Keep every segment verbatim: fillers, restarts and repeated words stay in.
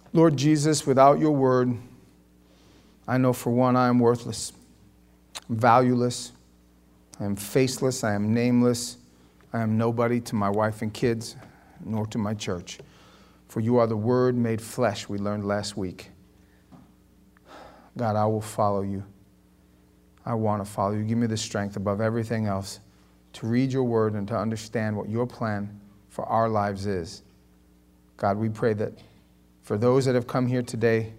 Lord Jesus, without your word, I know for one, I am worthless. I'm valueless. I am faceless. I am nameless. I am nobody to my wife and kids, nor to my church. For you are the Word made flesh, we learned last week. God, I will follow you. I want to follow you. Give me the strength above everything else to read your word and to understand what your plan for our lives is. God, we pray that for those that have come here today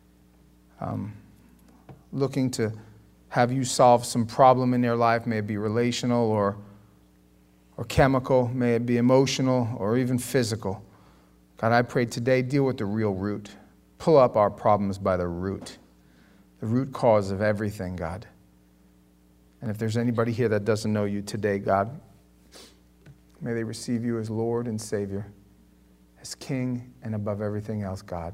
um, looking to have you solve some problem in their life, may it be relational or, or chemical, may it be emotional or even physical. God, I pray today, deal with the real root. Pull up our problems by the root, the root cause of everything, God. And if there's anybody here that doesn't know you today, God, may they receive you as Lord and Savior, as King and above everything else, God.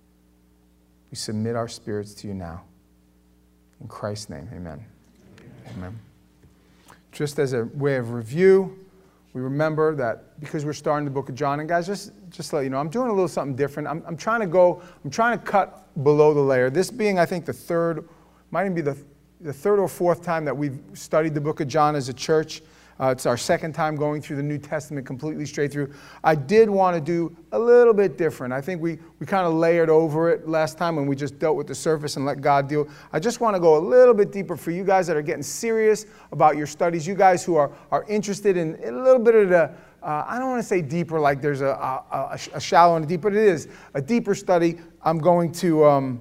We submit our spirits to you now. In Christ's name, amen. Amen. Amen. Just as a way of review, we remember that because we're starting the book of John, and guys, just, just to let you know, I'm doing a little something different. I'm, I'm trying to go, I'm trying to cut below the layer. This being, I think, the third, might even be the, the third or fourth time that we've studied the book of John as a church. Uh, it's our second time going through the New Testament completely straight through. I did want to do a little bit different. I think we, we kind of layered over it last time when we just dealt with the surface and let God deal. I just want to go a little bit deeper for you guys that are getting serious about your studies. You guys who are, are interested in a little bit of the, uh, I don't want to say deeper like there's a, a, a shallow and a deep, but it is a deeper study. I'm going to... Um,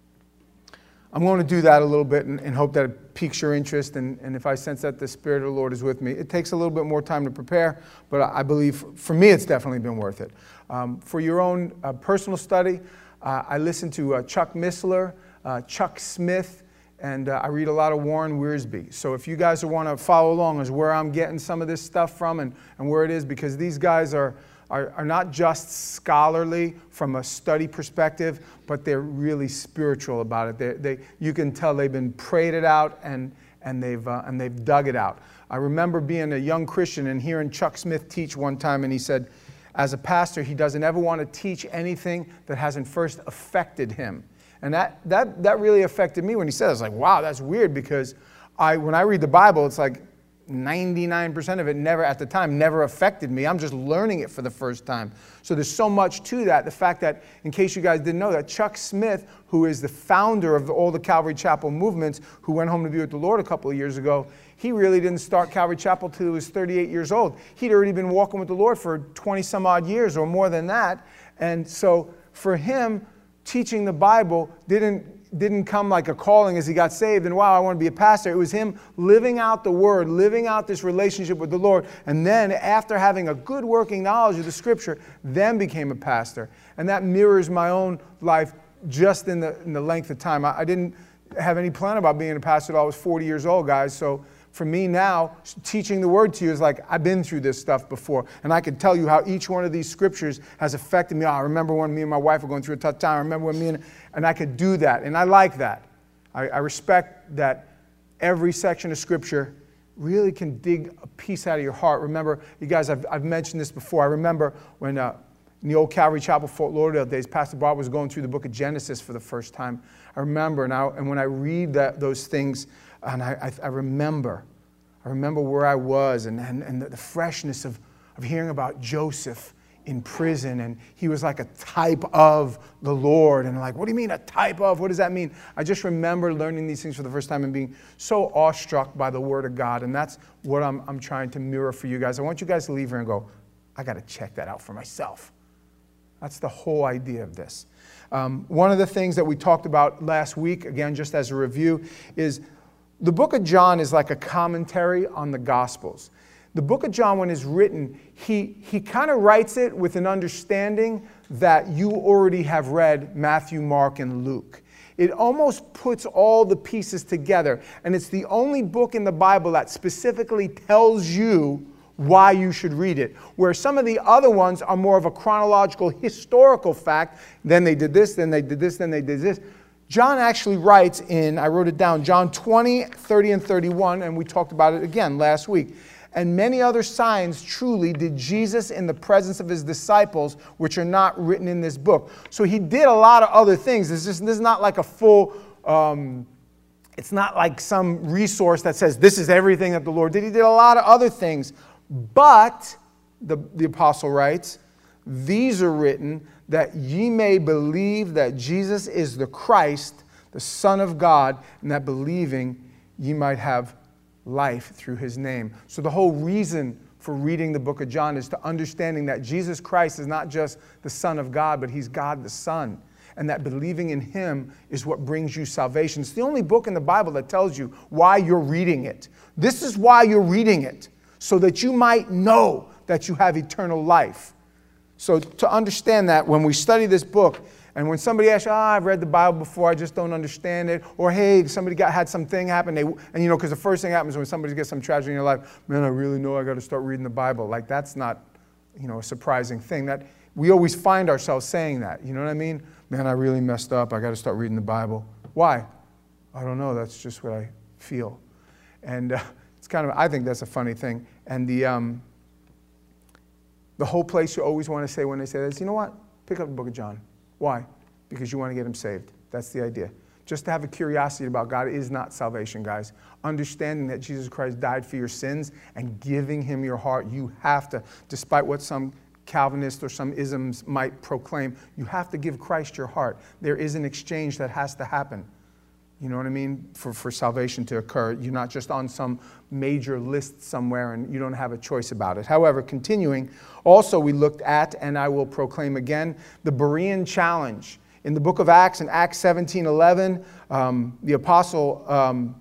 I'm going to do that a little bit and, and hope that it piques your interest. And, and if I sense that the Spirit of the Lord is with me, it takes a little bit more time to prepare, but I believe for me it's definitely been worth it. Um, for your own uh, personal study, uh, I listen to uh, Chuck Missler, uh, Chuck Smith, and uh, I read a lot of Warren Wiersbe. So if you guys want to follow along as where I'm getting some of this stuff from and, and where it is, because these guys are Are, are not just scholarly from a study perspective, but they're really spiritual about it. They, they, you can tell they've been prayed it out and, and, they've, uh, and they've dug it out. I remember being a young Christian and hearing Chuck Smith teach one time, and he said, as a pastor, he doesn't ever want to teach anything that hasn't first affected him. And that, that, that really affected me when he said it. I was like, wow, that's weird, because I, when I read the Bible, it's like, ninety-nine percent of it never, at the time, never affected me. I'm just learning it for the first time. So there's so much to that. The fact that, in case you guys didn't know that, Chuck Smith, who is the founder of all the Calvary Chapel movements, who went home to be with the Lord a couple of years ago, he really didn't start Calvary Chapel till he was thirty-eight years old. He'd already been walking with the Lord for twenty some odd years or more than that. And so for him, teaching the Bible didn't didn't come like a calling as he got saved and, wow, I want to be a pastor. It was him living out the Word, living out this relationship with the Lord, and then after having a good working knowledge of the Scripture, then became a pastor. And that mirrors my own life just in the, in the length of time. I, I didn't have any plan about being a pastor until I was forty years old, guys. So for me now, teaching the Word to you is like, I've been through this stuff before. And I can tell you how each one of these scriptures has affected me. Oh, I remember when me and my wife were going through a tough time. I remember when me and... And I could do that. And I like that. I, I respect that every section of Scripture really can dig a piece out of your heart. Remember, you guys, I've, I've mentioned this before. I remember when uh, in the old Calvary Chapel, Fort Lauderdale days, Pastor Bob was going through the book of Genesis for the first time. I remember, and, I, and when I read that, those things, and I, I, I remember, I remember where I was and, and, and the freshness of, of hearing about Joseph in prison, and he was like a type of the Lord. And like, what do you mean a type of? What does that mean? I just remember learning these things for the first time and being so awestruck by the Word of God. And that's what I'm, I'm trying to mirror for you guys. I want you guys to leave here and go, I got to check that out for myself. That's the whole idea of this. Um, one of the things that we talked about last week, again, just as a review, is the book of John is like a commentary on the Gospels. The book of John, when it's written, he, he kind of writes it with an understanding that you already have read Matthew, Mark, and Luke. It almost puts all the pieces together. And it's the only book in the Bible that specifically tells you why you should read it. Where some of the other ones are more of a chronological, historical fact. Then they did this, then they did this, then they did this. John actually writes in, I wrote it down, John twenty, thirty, and thirty-one, and we talked about it again last week. and many other signs truly did Jesus in the presence of his disciples, which are not written in this book. So he did a lot of other things. This is, this is not like a full, um, it's not like some resource that says this is everything that the Lord did. He did a lot of other things. But, the, the apostle writes, these are written that ye may believe that Jesus is the Christ, the Son of God, and that believing ye might have life through his name. So the whole reason for reading the book of John is to understanding that Jesus Christ is not just the Son of God, but he's God the Son. And that believing in him is what brings you salvation. It's the only book in the Bible that tells you why you're reading it. This is why you're reading it, so that you might know that you have eternal life. So to understand that, when we study this book, and when somebody asks, ah, oh, I've read the Bible before, I just don't understand it. Or, hey, somebody got had something happen. They, and, you know, because the first thing happens when somebody gets some tragedy in their life, man, I really know I got to start reading the Bible. Like, that's not, you know, a surprising thing. That we always find ourselves saying that. You know what I mean? Man, I really messed up. I got to start reading the Bible. Why? I don't know. That's just what I feel. And uh, it's kind of, I think that's a funny thing. And the, um, the whole place you always want to say when they say this, you know what? Pick up the book of John. Why? Because you want to get him saved. That's the idea. Just to have a curiosity about God is not salvation, guys. Understanding that Jesus Christ died for your sins and giving him your heart, you have to, despite what some Calvinists or some isms might proclaim, you have to give Christ your heart. There is an exchange that has to happen. You know what I mean? For, for salvation to occur. You're not just on some major list somewhere and you don't have a choice about it. However, continuing, also we looked at, and I will proclaim again, the Berean challenge. In the book of Acts, in Acts seventeen eleven, um, the apostle um,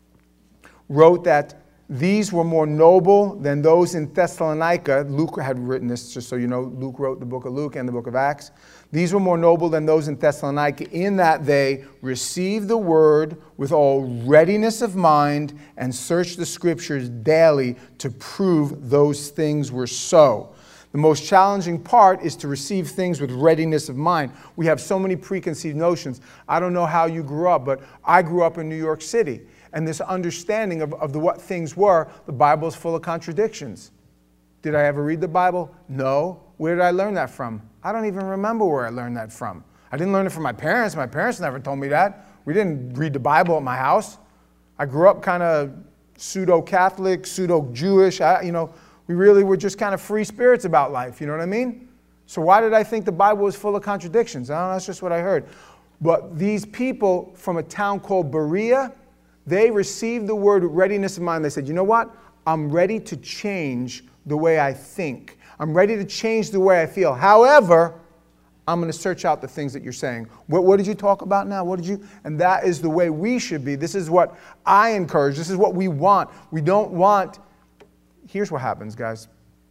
wrote that these were more noble than those in Thessalonica. Luke had written this, just so you know. Luke wrote the book of Luke and the book of Acts. These were more noble than those in Thessalonica in that they received the word with all readiness of mind and searched the scriptures daily to prove those things were so. The most challenging part is to receive things with readiness of mind. We have so many preconceived notions. I don't know how you grew up, but I grew up in New York City. And this understanding of, of the, what things were, the Bible is full of contradictions. Did I ever read the Bible? No. Where did I learn that from? I don't even remember where I learned that from. I didn't learn it from my parents. My parents never told me that. We didn't read the Bible at my house. I grew up kind of pseudo-Catholic, pseudo-Jewish. I, you know, we really were just kind of free spirits about life. You know what I mean? So why did I think the Bible was full of contradictions? I don't know. That's just what I heard. But these people from a town called Berea, they received the word with readiness of mind. They said, you know what? I'm ready to change the way I think. I'm ready to change the way I feel. However, I'm going to search out the things that you're saying. What, what did you talk about now? What did you? And that is the way we should be. This is what I encourage. This is what we want. We don't want... Here's what happens, guys.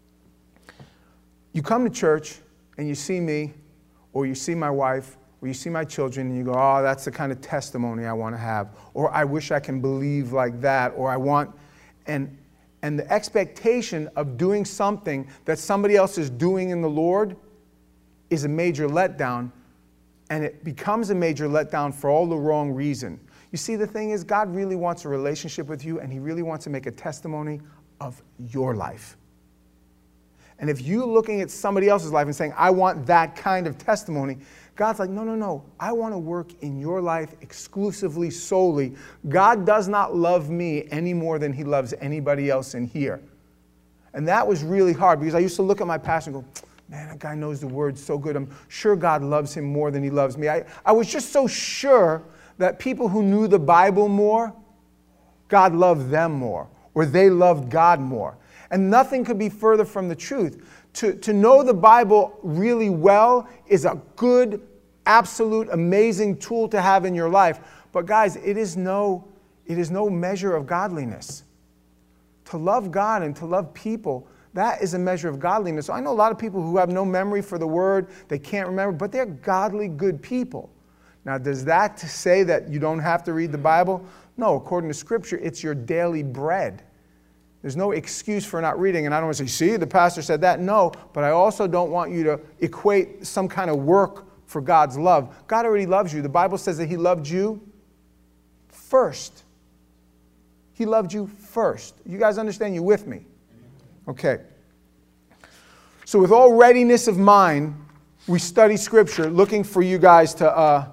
You come to church and you see me, or you see my wife, or you see my children, and you go, oh, that's the kind of testimony I want to have. Or I wish I can believe like that. Or I want... And, and the expectation of doing something that somebody else is doing in the Lord is a major letdown. And it becomes a major letdown for all the wrong reason. You see, the thing is, God really wants a relationship with you, and he really wants to make a testimony of your life. And if you're looking at somebody else's life and saying, I want that kind of testimony, God's like, no, no, no. I want to work in your life exclusively, solely. God does not love me any more than he loves anybody else in here. And that was really hard, because I used to look at my pastor and go, man, that guy knows the word so good. I'm sure God loves him more than he loves me. I, I was just so sure that people who knew the Bible more, God loved them more, or they loved God more. And nothing could be further from the truth. To, to know the Bible really well is a good, absolute, amazing tool to have in your life. But guys, it is no, it is no measure of godliness. To love God and to love people, that is a measure of godliness. So I know a lot of people who have no memory for the word, they can't remember, but they're godly, good people. Now, does that say that you don't have to read the Bible? No, according to Scripture, it's your daily bread. There's no excuse for not reading. And I don't want to say, see, the pastor said that. No, but I also don't want you to equate some kind of work for God's love. God already loves you. The Bible says that he loved you first. He loved you first. You guys understand? You with me? Okay. So with all readiness of mind, we study Scripture looking for you guys to, uh,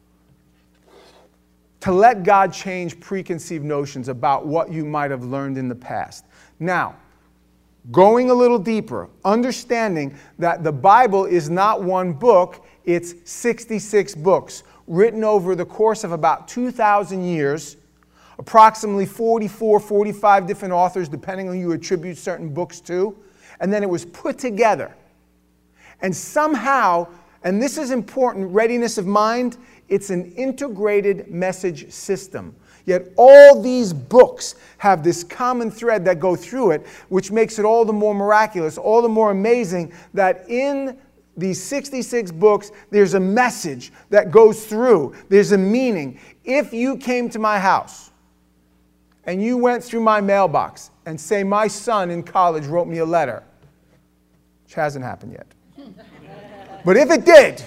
to let God change preconceived notions about what you might have learned in the past. Now, going a little deeper, understanding that the Bible is not one book, it's sixty-six books written over the course of about two thousand years, approximately forty-four, forty-five different authors, depending on who you attribute certain books to, and then it was put together. And somehow, and this is important, readiness of mind, it's an integrated message system. Yet all these books have this common thread that go through it, which makes it all the more miraculous, all the more amazing that in these sixty-six books, there's a message that goes through. There's a meaning. If you came to my house and you went through my mailbox and say my son in college wrote me a letter, which hasn't happened yet. But if it did,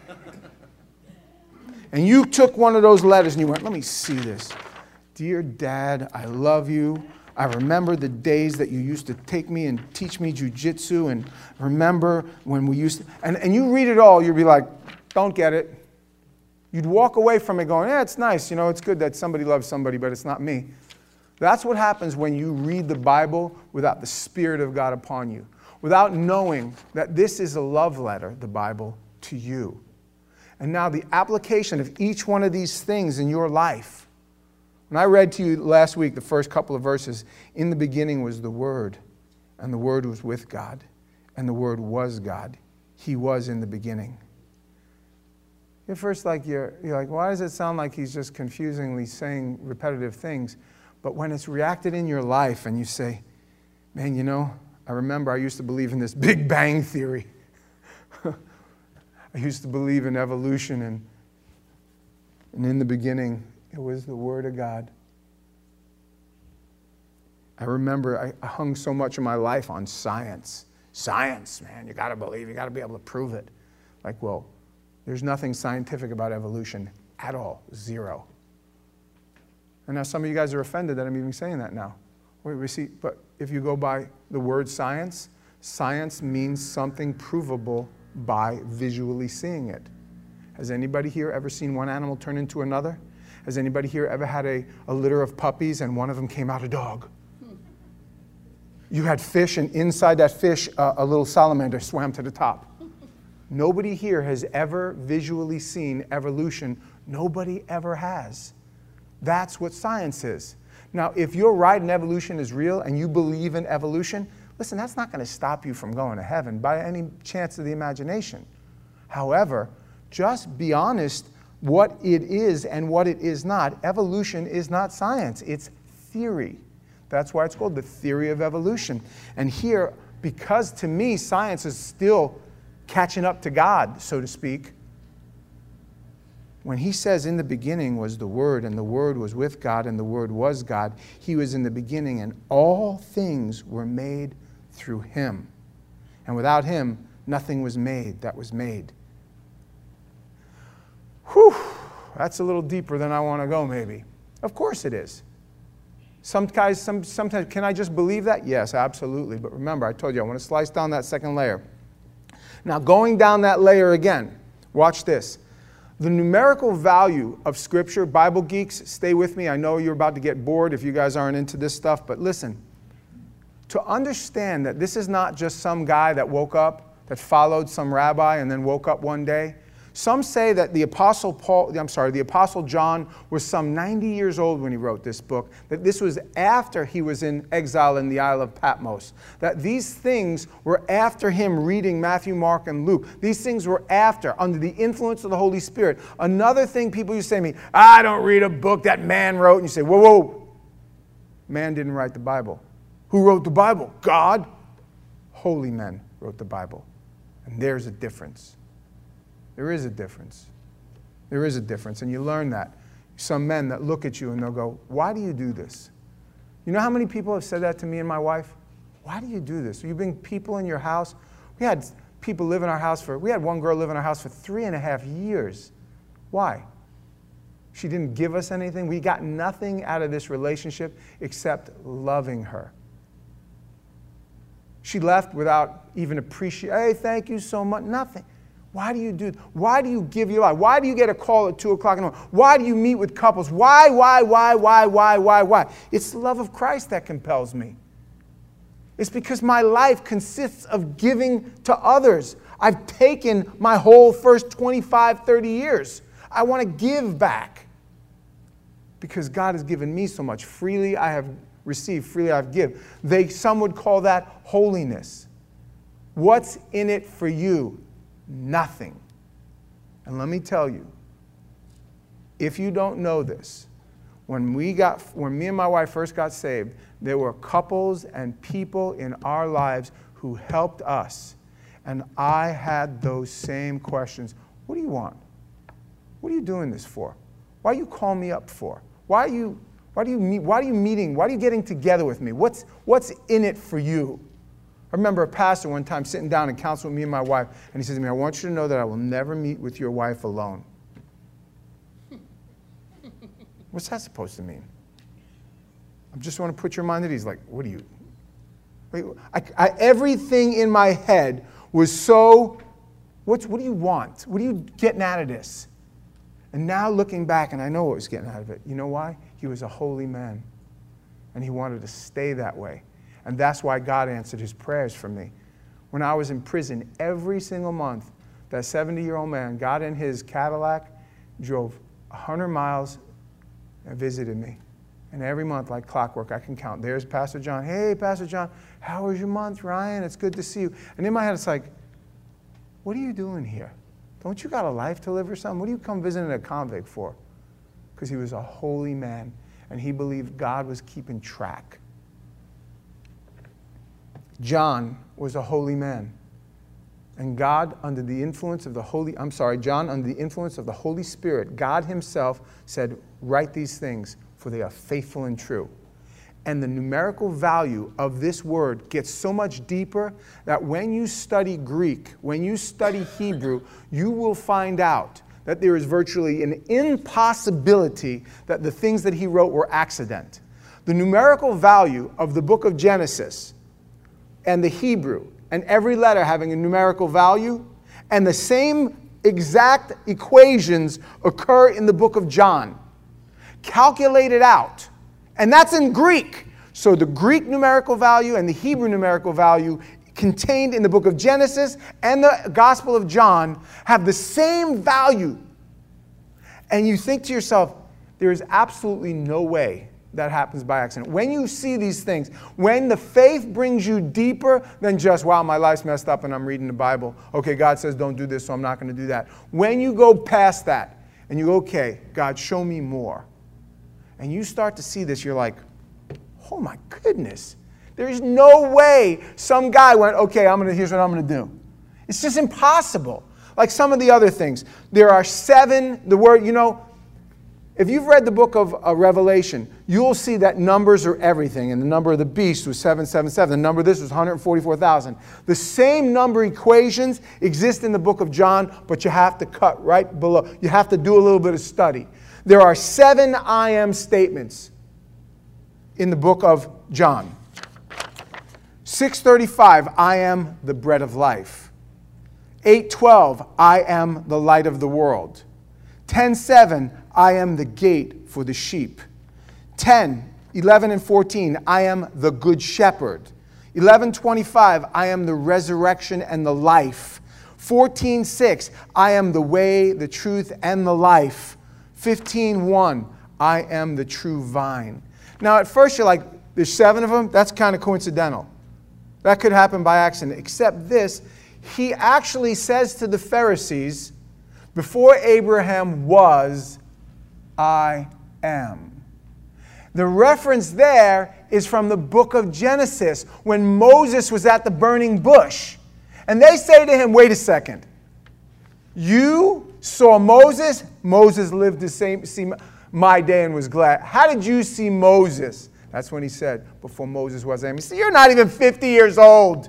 and you took one of those letters and you went, let me see this. Dear Dad, I love you. I remember the days that you used to take me and teach me jujitsu, and remember when we used to, and, and you read it all, you'd be like, don't get it. You'd walk away from it going, yeah, it's nice. You know, it's good that somebody loves somebody, but it's not me. That's what happens when you read the Bible without the Spirit of God upon you, without knowing that this is a love letter, the Bible, to you. And now the application of each one of these things in your life. When I read to you last week, the first couple of verses, in the beginning was the Word, and the Word was with God, and the Word was God. He was in the beginning. At first, like you're, you're like, why does it sound like he's just confusingly saying repetitive things? But when it's reacted in your life and you say, man, you know, I remember I used to believe in this Big Bang Theory. I used to believe in evolution, and, and in the beginning, it was the Word of God. I remember I, I hung so much of my life on science. Science, man, you got to believe, you got to be able to prove it. Like, well, there's nothing scientific about evolution at all, zero. And now some of you guys are offended that I'm even saying that now. Wait, we see, but if you go by the word science, science means something provable by visually seeing it. Has anybody here ever seen one animal turn into another? Has anybody here ever had a, a litter of puppies and one of them came out a dog? You had fish, and inside that fish, uh, a little salamander swam to the top. Nobody here has ever visually seen evolution. Nobody ever has. That's what science is. Now, if you're right and evolution is real and you believe in evolution, listen, that's not going to stop you from going to heaven by any chance of the imagination. However, just be honest what it is and what it is not. Evolution is not science. It's theory. That's why it's called the theory of evolution. And here, because to me, science is still catching up to God, so to speak, when he says in the beginning was the Word, and the Word was with God, and the Word was God, he was in the beginning, and all things were made through him. And without him, nothing was made that was made. Whew, that's a little deeper than I want to go, maybe. Of course it is. Some guys, some, sometimes, can I just believe that? Yes, absolutely. But remember, I told you, I want to slice down that second layer. Now, going down that layer again, watch this. The numerical value of Scripture, Bible geeks, stay with me. I know you're about to get bored if you guys aren't into this stuff, but listen. To understand that this is not just some guy that woke up, that followed some rabbi and then woke up one day. Some say that the Apostle Paul, I'm sorry, the Apostle John was some ninety years old when he wrote this book, that this was after he was in exile in the Isle of Patmos, that these things were after him reading Matthew, Mark, and Luke. These things were after, under the influence of the Holy Spirit. Another thing people used to say to me, I don't read a book that man wrote. And you say, whoa, whoa, man didn't write the Bible. Who wrote the Bible? God. Holy men wrote the Bible. And there's a difference. There is a difference. There is a difference, and you learn that. Some men that look at you and they'll go, why do you do this? You know how many people have said that to me and my wife? Why do you do this? You bring people in your house. We had people live in our house for, we had one girl live in our house for three and a half years. Why? She didn't give us anything. We got nothing out of this relationship except loving her. She left without even appreciating, hey, thank you so much, nothing. Why do you do, why do you give your life? Why do you get a call at two o'clock in the morning? Why do you meet with couples? Why, why, why, why, why, why, why? It's the love of Christ that compels me. It's because my life consists of giving to others. I've taken my whole first twenty-five, thirty years. I want to give back because God has given me so much. Freely I have received, freely I've given. They, some would call that holiness. What's in it for you? Nothing. And let me tell you, if you don't know this, when we got, when me and my wife first got saved, there were couples and people in our lives who helped us. And I had those same questions. What do you want? What are you doing this for? Why are you calling me up for? Why are you, why do you meet, why are you meeting? Why are you getting together with me? What's, what's in it for you? I remember a pastor one time sitting down and counseling with me and my wife, and he says to me, I want you to know that I will never meet with your wife alone. What's that supposed to mean? I just want to put your mind at ease. Like, what do you? Wait, I, I, everything in my head was so, what's, what do you want? What are you getting out of this? And now looking back, and I know what was getting out of it. You know why? He was a holy man, and he wanted to stay that way. And that's why God answered his prayers for me. When I was in prison, every single month, that seventy-year-old man got in his Cadillac, drove one hundred miles, and visited me. And every month, like clockwork, I can count. There's Pastor John. Hey, Pastor John, how was your month, Ryan? It's good to see you. And in my head, it's like, what are you doing here? Don't you got a life to live or something? What do you come visiting a convict for? Because he was a holy man, and he believed God was keeping track. John was a holy man. And God, under the influence of the Holy, I'm sorry, John, under the influence of the Holy Spirit, God himself said, write these things, for they are faithful and true. And the numerical value of this word gets so much deeper that when you study Greek, when you study Hebrew, you will find out that there is virtually an impossibility that the things that he wrote were accident. The numerical value of the book of Genesis and the Hebrew, and every letter having a numerical value, and the same exact equations occur in the book of John. Calculate it out. And that's in Greek. So the Greek numerical value and the Hebrew numerical value contained in the book of Genesis and the Gospel of John have the same value. And you think to yourself, there is absolutely no way that happens by accident. When you see these things, when the faith brings you deeper than just, wow, my life's messed up and I'm reading the Bible. Okay, God says don't do this, so I'm not going to do that. When you go past that and you go, okay, God, show me more. And you start to see this, you're like, oh my goodness. There's no way some guy went, okay, I'm gonna, here's what I'm going to do. It's just impossible. Like some of the other things. There are seven, the word, you know, if you've read the book of uh, Revelation, you'll see that numbers are everything. And the number of the beast was seven seven seven. The number of this was one hundred forty-four thousand. The same number equations exist in the book of John, but you have to cut right below. You have to do a little bit of study. There are seven I am statements in the book of John. six thirty-five, I am the bread of life. eight twelve, I am the light of the world. ten seven, I am the gate for the sheep. ten, eleven and fourteen, I am the good shepherd. eleven twenty-five, I am the resurrection and the life. fourteen six, I am the way, the truth, and the life. fifteen one, I am the true vine. Now at first you're like, there's seven of them? That's kind of coincidental. That could happen by accident. Except this, he actually says to the Pharisees, before Abraham was, I am. The reference there is from the book of Genesis, when Moses was at the burning bush. And they say to him, wait a second. You saw Moses? Moses lived to see my day and was glad. How did you see Moses? That's when he said, before Moses was I am. He said, you're not even fifty years old.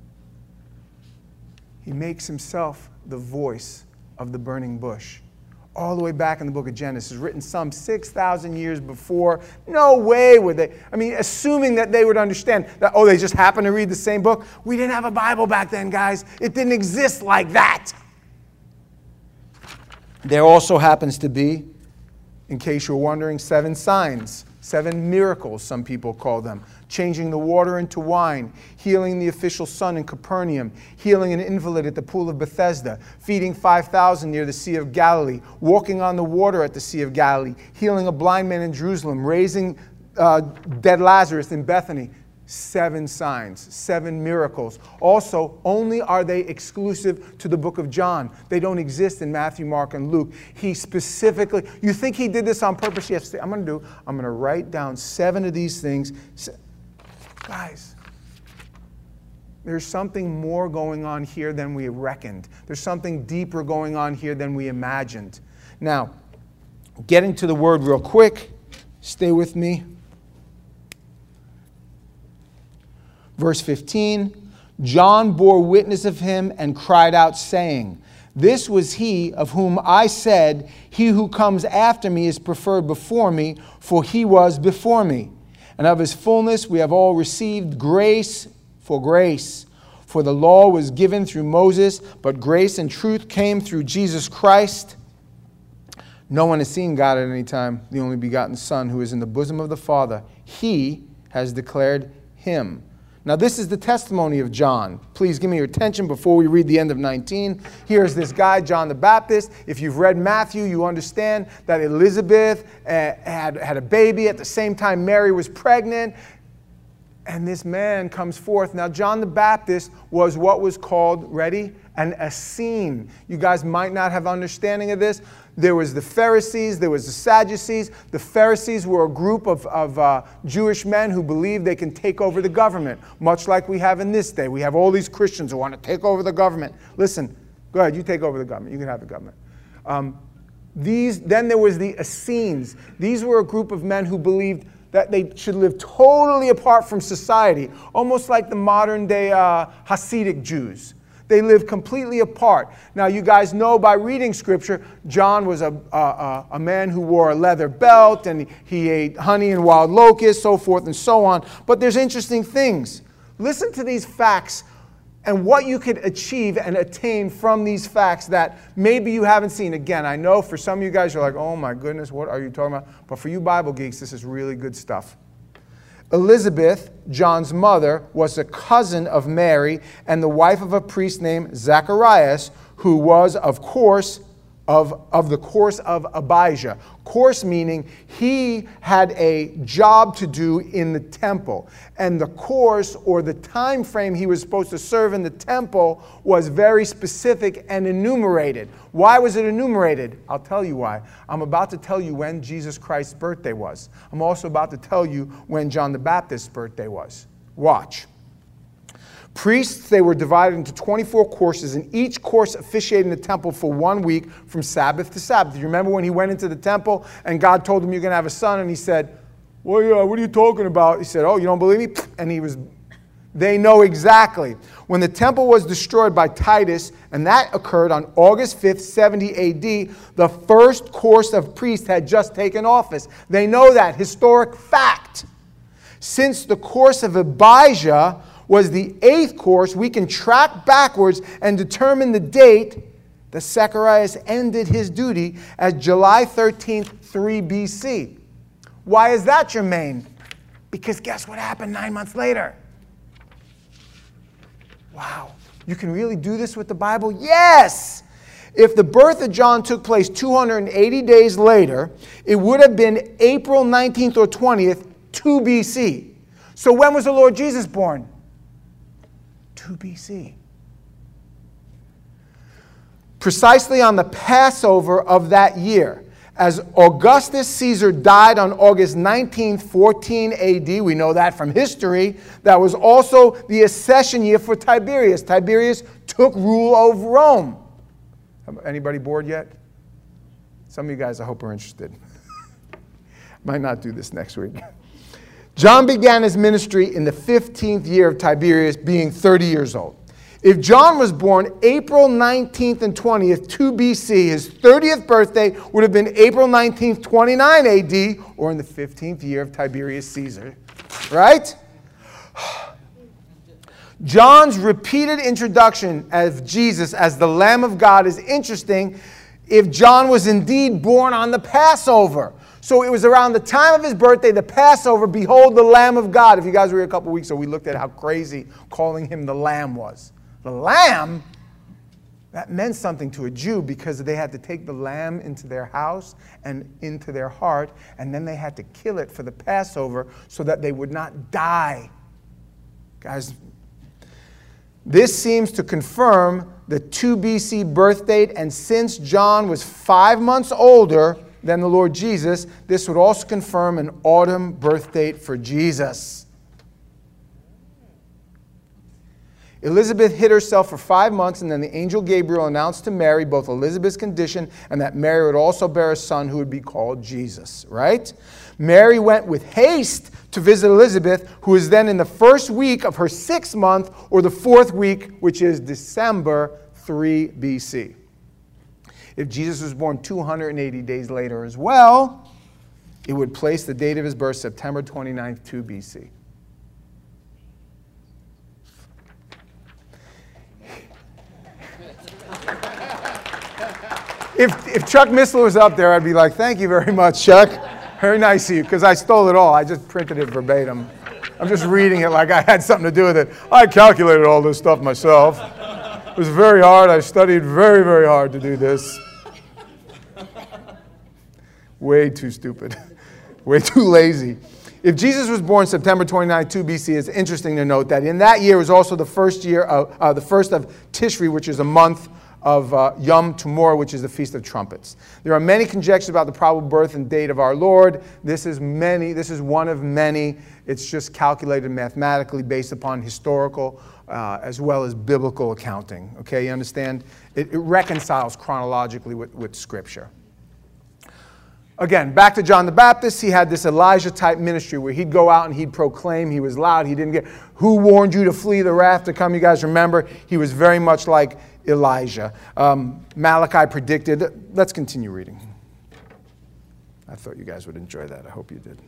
He makes himself the voice of the burning bush. all the way back in the book of Genesis, written some six thousand years before. No way would they, I mean, assuming that they would understand that, oh, they just happened to read the same book. We didn't have a Bible back then, guys. It didn't exist like that. There also happens to be, in case you're wondering, seven signs, seven miracles, some people call them. Changing the water into wine, healing the official son in Capernaum, healing an invalid at the pool of Bethesda, feeding five thousand near the Sea of Galilee, walking on the water at the Sea of Galilee, healing a blind man in Jerusalem, raising uh, dead Lazarus in Bethany. Seven signs, seven miracles. Also, only are they exclusive to the book of John. They don't exist in Matthew, Mark, and Luke. He specifically, you think he did this on purpose? Yes, I'm going to do, I'm going to write down seven of these things. Guys, there's something more going on here than we reckoned. There's something deeper going on here than we imagined. Now, getting to the word real quick. Stay with me. Verse fifteen, John bore witness of him and cried out, saying, this was he of whom I said, he who comes after me is preferred before me, for he was before me. And of his fullness we have all received grace for grace. For the law was given through Moses, but grace and truth came through Jesus Christ. No one has seen God at any time, the only begotten Son, who is in the bosom of the Father. He has declared him. Now, this is the testimony of John. Please give me your attention before we read the end of nineteen. Here's this guy, John the Baptist. If you've read Matthew, you understand that Elizabeth uh, had, had a baby. At the same time, Mary was pregnant. And this man comes forth. Now, John the Baptist was what was called, ready? An Essene. You guys might not have understanding of this. There was the Pharisees, there was the Sadducees. The Pharisees were a group of, of uh, Jewish men who believed they can take over the government, much like we have in this day. We have all these Christians who want to take over the government. Listen, go ahead, you take over the government. You can have the government. Um, these, then there was the Essenes. These were a group of men who believed that they should live totally apart from society, almost like the modern day uh, Hasidic Jews. They lived completely apart. Now, you guys know by reading Scripture, John was a, a, a man who wore a leather belt, and he ate honey and wild locusts, so forth and so on. But there's interesting things. Listen to these facts and what you could achieve and attain from these facts that maybe you haven't seen. Again, I know for some of you guys, you're like, oh my goodness, what are you talking about? But for you Bible geeks, this is really good stuff. Elizabeth, John's mother, was a cousin of Mary and the wife of a priest named Zacharias, who was, of course, of, of the course of Abijah. Course meaning he had a job to do in the temple. And the course, or the time frame he was supposed to serve in the temple, was very specific and enumerated. Why was it enumerated? I'll tell you why. I'm about to tell you when Jesus Christ's birthday was. I'm also about to tell you when John the Baptist's birthday was. Watch. Priests, they were divided into twenty-four courses, and each course officiated in the temple for one week from Sabbath to Sabbath. You remember when he went into the temple and God told him, you're going to have a son, and he said, well, yeah, what are you talking about? He said, oh, you don't believe me? And he was, they know exactly. When the temple was destroyed by Titus, and that occurred on August fifth, seventy A D, the first course of priests had just taken office. They know that, historic fact. Since the course of Abijah was the eighth course, we can track backwards and determine the date that Zacharias ended his duty as July thirteenth, three B C. Why is that, Jermaine? Because guess what happened nine months later? Wow. You can really do this with the Bible? Yes! If the birth of John took place two hundred eighty days later, it would have been April nineteenth or twentieth, two B C. So when was the Lord Jesus born? two B C. Precisely on the Passover of that year, as Augustus Caesar died on August nineteenth, fourteen A D, we know that from history, that was also the accession year for Tiberius. Tiberius took rule over Rome. Anybody bored yet? Some of you guys, I hope, are interested. Might not do this next week. John began his ministry in the fifteenth year of Tiberius, being thirty years old. If John was born April nineteenth and twentieth, two B C, his thirtieth birthday would have been April nineteenth, twenty-nine A D, or in the fifteenth year of Tiberius Caesar. Right? John's repeated introduction of Jesus as the Lamb of God is interesting if John was indeed born on the Passover. So it was around the time of his birthday, the Passover, behold the Lamb of God. If you guys were here a couple weeks ago, we looked at how crazy calling him the Lamb was. The Lamb, that meant something to a Jew because they had to take the lamb into their house and into their heart, and then they had to kill it for the Passover so that they would not die. Guys, this seems to confirm the two B C birth date, and since John was five months older than the Lord Jesus, this would also confirm an autumn birth date for Jesus. Elizabeth hid herself for five months, and then the angel Gabriel announced to Mary both Elizabeth's condition and that Mary would also bear a son who would be called Jesus, right? Mary went with haste to visit Elizabeth, who is then in the first week of her sixth month, or the fourth week, which is December three B C. If Jesus was born two hundred eighty days later as well, it would place the date of his birth September twenty-ninth, two B C. If, if Chuck Missler was up there, I'd be like, thank you very much, Chuck. Very nice of you, because I stole it all. I just printed it verbatim. I'm just reading it like I had something to do with it. I calculated all this stuff myself. It was very hard. I studied very, very hard to do this. Way too stupid. Way too lazy. If Jesus was born September twenty-ninth, two B C, it's interesting to note that in that year was also the first year of, uh, the first of Tishri, which is a month of uh, Yom Tumor, which is the Feast of Trumpets. There are many conjectures about the probable birth and date of our Lord. This is many. This is one of many. It's just calculated mathematically based upon historical uh, as well as biblical accounting. Okay, you understand? It, it reconciles chronologically with, with Scripture. Again, back to John the Baptist, he had this Elijah-type ministry where he'd go out and he'd proclaim. He was loud. He didn't get, who warned you to flee the wrath to come? You guys remember? He was very much like Elijah. Um, Malachi predicted. Let's continue reading. I thought you guys would enjoy that. I hope you did.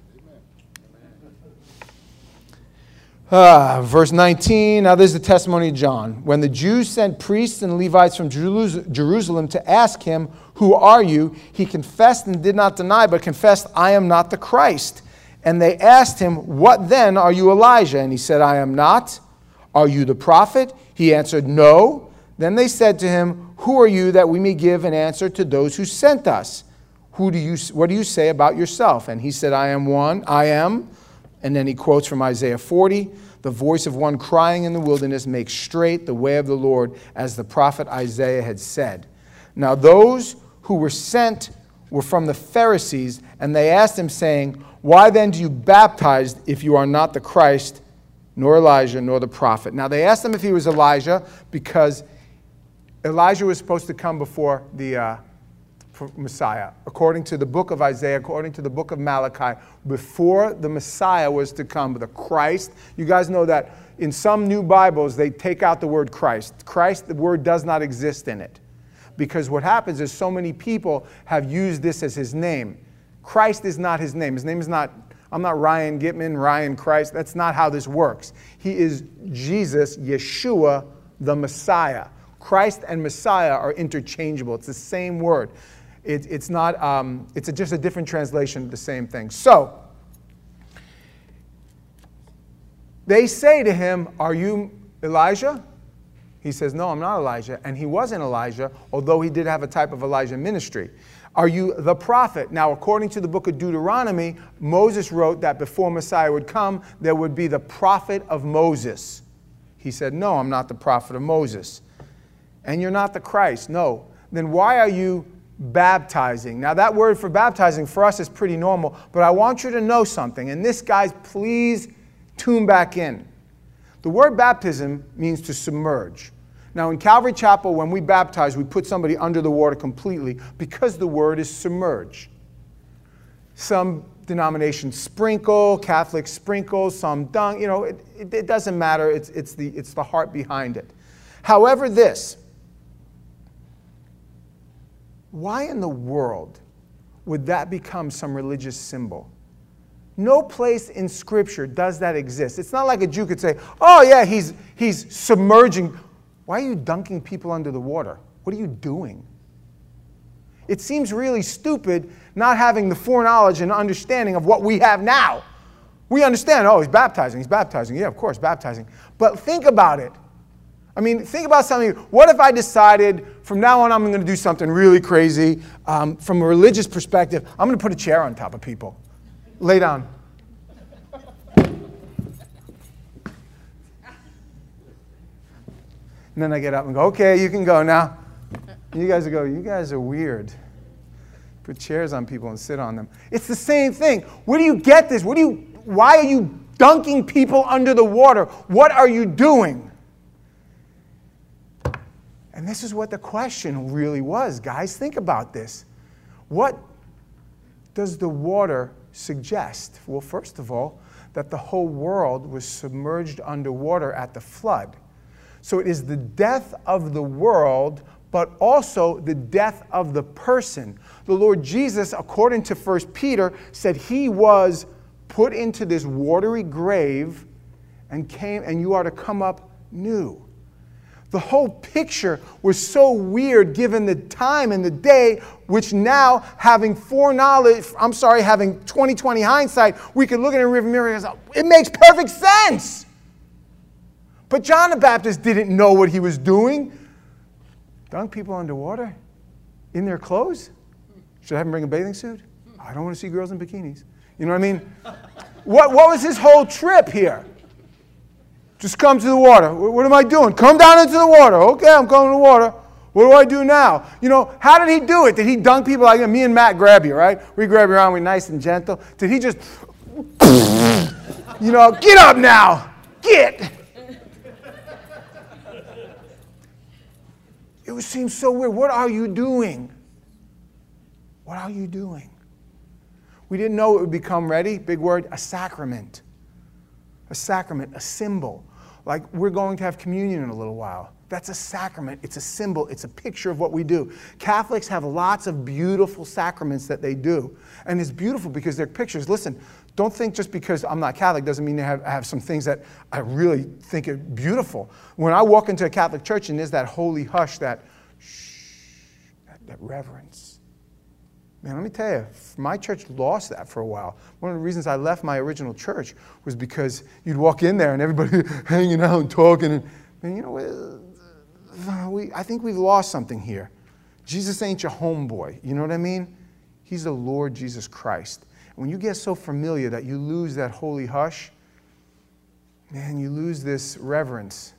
Ah, verse nineteen. Now this is the testimony of John. When the Jews sent priests and Levites from Jerusalem to ask him, "Who are you?" he confessed and did not deny, but confessed, "I am not the Christ." And they asked him, "What then? Are you Elijah?" And he said, "I am not." "Are you the prophet?" He answered, "No." Then they said to him, "Who are you, that we may give an answer to those who sent us? Who do you? What do you say about yourself?" And he said, "I am one, I am." And then he quotes from Isaiah forty, "The voice of one crying in the wilderness, make straight the way of the Lord, as the prophet Isaiah had said." Now those who were sent were from the Pharisees, and they asked him, saying, "Why then do you baptize if you are not the Christ, nor Elijah, nor the prophet?" Now they asked him if he was Elijah because Elijah was supposed to come before the uh, Messiah. According to the book of Isaiah, according to the book of Malachi, before the Messiah was to come, the Christ. You guys know that in some new Bibles, they take out the word Christ. Christ, the word does not exist in it. Because what happens is so many people have used this as his name. Christ is not his name. His name is not, I'm not Ryan Gitman, Ryan Christ. That's not how this works. He is Jesus, Yeshua, the Messiah. Christ and Messiah are interchangeable. It's the same word. It, it's not. Um, it's a, just a different translation of the same thing. So they say to him, "Are you Elijah?" He says, "No, I'm not Elijah." And he wasn't Elijah, although he did have a type of Elijah ministry. "Are you the prophet?" Now, according to the book of Deuteronomy, Moses wrote that before Messiah would come, there would be the prophet of Moses. He said, "No, I'm not the prophet of Moses." "And you're not the Christ." "No." "Then why are you baptizing?" Now that word for baptizing for us is pretty normal, but I want you to know something. And this, guys, please tune back in. The word baptism means to submerge. Now in Calvary Chapel, when we baptize, we put somebody under the water completely because the word is submerge. Some denominations sprinkle, Catholics sprinkle, some dunk. You know, it, it, it doesn't matter. It's, it's, the, it's the heart behind it. However, this, why in the world would that become some religious symbol? No place in Scripture does that exist. It's not like a Jew could say, oh yeah, he's, he's submerging. Why are you dunking people under the water? What are you doing? It seems really stupid not having the foreknowledge and understanding of what we have now. We understand, oh, he's baptizing, he's baptizing. Yeah, of course, baptizing. But think about it. I mean, think about something. What if I decided from now on I'm going to do something really crazy? Um, from a religious perspective, I'm going to put a chair on top of people. Lay down. And then I get up and go, okay, you can go now. And you guys will go, you guys are weird. Put chairs on people and sit on them. It's the same thing. Where do you get this? What do you, why are you dunking people under the water? What are you doing? And this is what the question really was, guys. Think about this. What does the water suggest? Well, first of all, that the whole world was submerged underwater at the flood. So it is the death of the world, but also the death of the person. The Lord Jesus, according to First Peter, said he was put into this watery grave and came, and you are to come up new. The whole picture was so weird given the time and the day, which now, having foreknowledge, I'm sorry, having twenty twenty hindsight, we could look at it in a rearview mirror and go, it makes perfect sense. But John the Baptist didn't know what he was doing. Dunk people underwater in their clothes? Should I have him bring a bathing suit? I don't want to see girls in bikinis. You know what I mean? What, what was his whole trip here? Just come to the water. What am I doing? Come down into the water. Okay, I'm coming to the water. What do I do now? You know, how did he do it? Did he dunk people like me and Matt grab you, right? We grab you around, we're nice and gentle. Did he just, you know, get up now. Get. It would seem so weird. What are you doing? What are you doing? We didn't know it would become, ready, big word, a sacrament. A sacrament, a symbol. Like we're going to have communion in a little while. That's a sacrament. It's a symbol. It's a picture of what we do. Catholics have lots of beautiful sacraments that they do. And it's beautiful because they're pictures. Listen, don't think just because I'm not Catholic doesn't mean I have, I have some things that I really think are beautiful. When I walk into a Catholic church and there's that holy hush, that shh, that, that reverence. Man, let me tell you, my church lost that for a while. One of the reasons I left my original church was because you'd walk in there and everybody hanging out and talking. And, and you know, we, I think we've lost something here. Jesus ain't your homeboy. You know what I mean? He's the Lord Jesus Christ. And when you get so familiar that you lose that holy hush, man, you lose this reverence.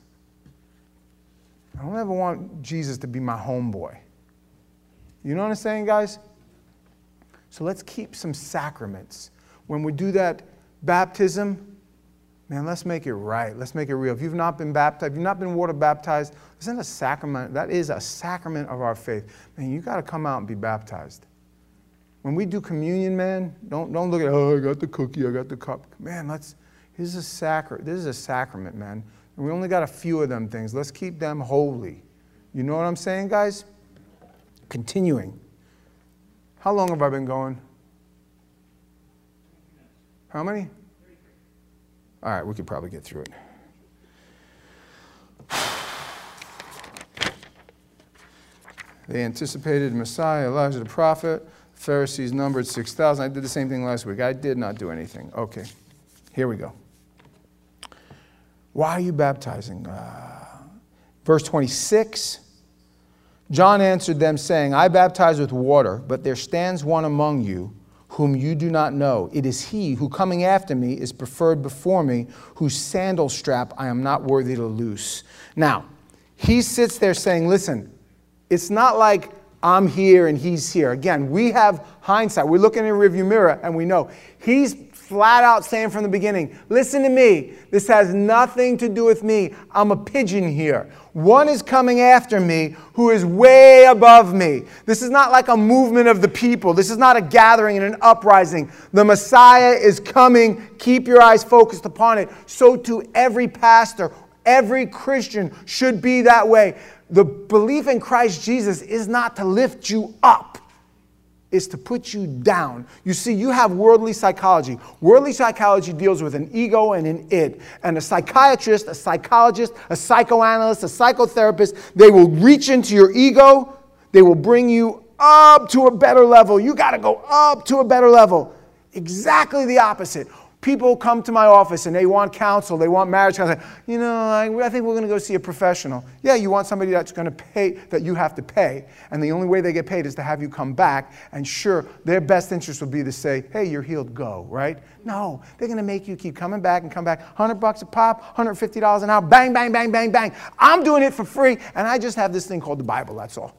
I don't ever want Jesus to be my homeboy. You know what I'm saying, guys? So let's keep some sacraments. When we do that baptism, man, let's make it right. Let's make it real. If you've not been baptized, if you've not been water baptized, isn't a sacrament? That is a sacrament of our faith. Man, you got to come out and be baptized. When we do communion, man, don't, don't look at, oh, I got the cookie, I got the cup. Man, let's, this is a sacrament. This is a sacrament, man. And we only got a few of them things. Let's keep them holy. You know what I'm saying, guys? Continuing. How long have I been going? How many? All right, we could probably get through it. They anticipated Messiah, Elijah the prophet. Pharisees numbered six thousand. I did the same thing last week. I did not do anything. Okay, here we go. Why are you baptizing? Uh, verse twenty-six. John answered them, saying, I baptize with water, but there stands one among you whom you do not know. It is he who coming after me is preferred before me, whose sandal strap I am not worthy to loose. Now, he sits there saying, listen, it's not like I'm here and he's here. Again, we have hindsight. We're looking in a rearview mirror and we know. He's flat out saying from the beginning, listen to me. This has nothing to do with me. I'm a pigeon here. One is coming after me who is way above me. This is not like a movement of the people. This is not a gathering and an uprising. The Messiah is coming. Keep your eyes focused upon it. So to every pastor, Every Christian should be that way. The belief in Christ Jesus is not to lift you up. It's to put you down. You see, you have worldly psychology. Worldly psychology deals with an ego and an id. And a psychiatrist, a psychologist, a psychoanalyst, a psychotherapist, they will reach into your ego. They will bring you up to a better level. You got to go up to a better level. Exactly the opposite. People come to my office and they want counsel. They want marriage counsel. You know, I, I think we're going to go see a professional. Yeah, you want somebody that's going to pay, that you have to pay. And the only way they get paid is to have you come back. And sure, their best interest would be to say, hey, you're healed, go, right? No, they're going to make you keep coming back and come back. one hundred bucks a pop, one hundred fifty dollars an hour, bang, bang, bang, bang, bang. I'm doing it for free. And I just have this thing called the Bible, that's all.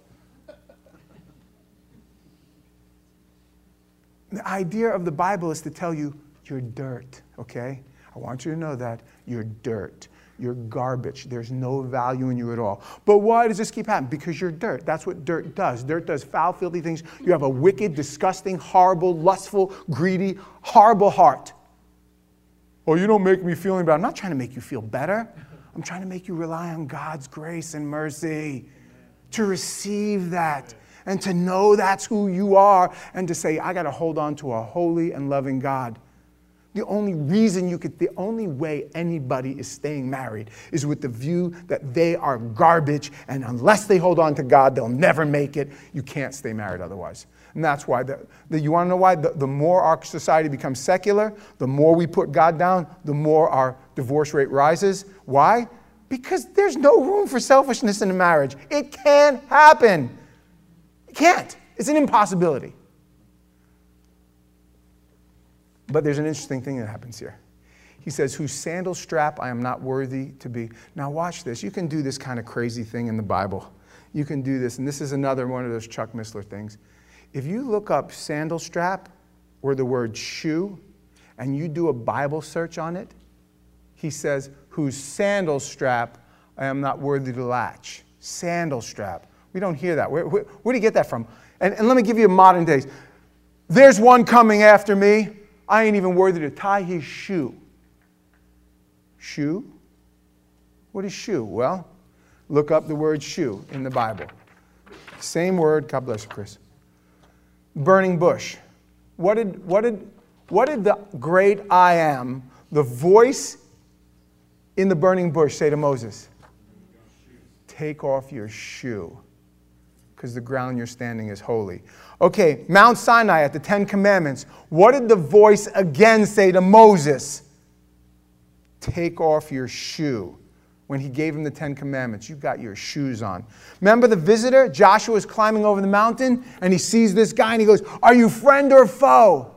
The idea of the Bible is to tell you, you're dirt, okay? I want you to know that. You're dirt. You're garbage. There's no value in you at all. But why does this keep happening? Because you're dirt. That's what dirt does. Dirt does foul, filthy things. You have a wicked, disgusting, horrible, lustful, greedy, horrible heart. Oh, you don't make me feel any better. I'm not trying to make you feel better. I'm trying to make you rely on God's grace and mercy to receive that. And to know that's who you are, and to say, I got to hold on to a holy and loving God. The only reason you could, the only way anybody is staying married is with the view that they are garbage, and unless they hold on to God, they'll never make it. You can't stay married otherwise. And that's why, the, the, you want to know why? The, the more our society becomes secular, the more we put God down, the more our divorce rate rises. Why? Because there's no room for selfishness in a marriage. It can't happen. It can't. It's an impossibility. But there's an interesting thing that happens here. He says, whose sandal strap I am not worthy to be. Now watch this. You can do this kind of crazy thing in the Bible. You can do this, and this is another one of those Chuck Missler things. If you look up sandal strap or the word shoe, and you do a Bible search on it, he says, whose sandal strap I am not worthy to latch. Sandal strap. We don't hear that. Where, where, where do you get that from? And, and let me give you a modern days. There's one coming after me. I ain't even worthy to tie his shoe. Shoe? What is shoe? Well, look up the word shoe in the Bible. Same word. God bless you, Chris. Burning bush. What did, what did, what did the great I am, the voice in the burning bush, say to Moses? Take off your shoe, because the ground you're standing is holy. Okay, Mount Sinai at the Ten Commandments. What did the voice again say to Moses? Take off your shoe. When he gave him the Ten Commandments, you got your shoes on. Remember the visitor? Joshua is climbing over the mountain, and he sees this guy, and he goes, are you friend or foe?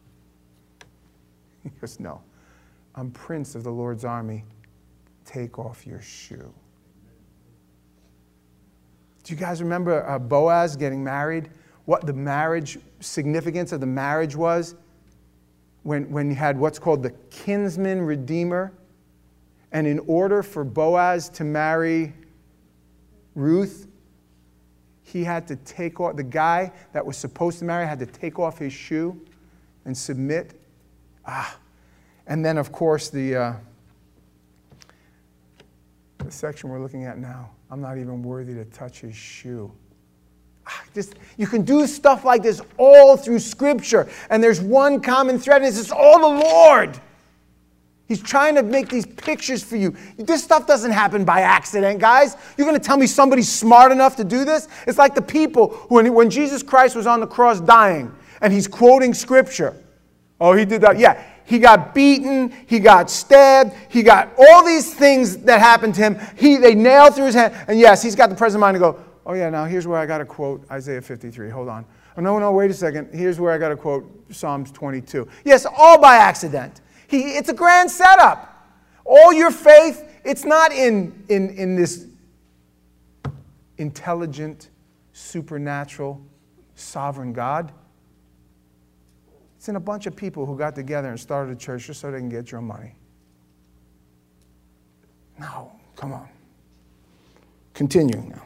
He goes, no. I'm prince of the Lord's army. Take off your shoe. Do you guys remember uh, Boaz getting married? What the marriage significance of the marriage was? When, when you had what's called the kinsman redeemer. And in order for Boaz to marry Ruth, he had to take off, the guy that was supposed to marry had to take off his shoe and submit. Ah. And then, of course, the, uh, the section we're looking at now. I'm not even worthy to touch his shoe. Just, you can do stuff like this all through Scripture. And there's one common thread, and it's just all the Lord. He's trying to make these pictures for you. This stuff doesn't happen by accident, guys. You're going to tell me somebody's smart enough to do this? It's like the people who, when, when Jesus Christ was on the cross dying, and he's quoting Scripture. Oh, he did that. Yeah. He got beaten, he got stabbed, he got all these things that happened to him. He, they nailed through his hand. And yes, he's got the present mind to go, oh yeah, now here's where I got to quote Isaiah fifty-three. Hold on. Oh, no, no, wait a second. Here's where I got to quote Psalms twenty-two. Yes, all by accident. He, it's a grand setup. All your faith, it's not in, in, in this intelligent, supernatural, sovereign God. It's in a bunch of people who got together and started a church just so they can get your money. No, come on. Continuing now.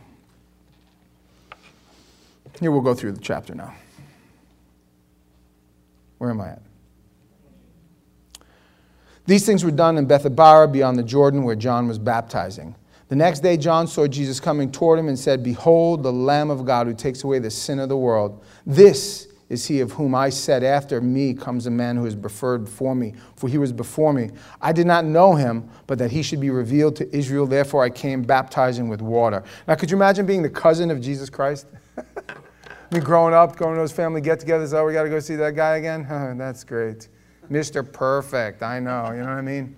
Here we'll go through the chapter now. Where am I at? These things were done in Bethabara beyond the Jordan where John was baptizing. The next day John saw Jesus coming toward him and said, "Behold, the Lamb of God who takes away the sin of the world. This is he of whom I said, after me comes a man who is preferred before me, for he was before me. I did not know him, but that he should be revealed to Israel. Therefore I came baptizing with water." Now, could you imagine being the cousin of Jesus Christ? Me growing up, going to those family get-togethers, oh, we got to go see that guy again? That's great. Mister Perfect, I know, you know what I mean?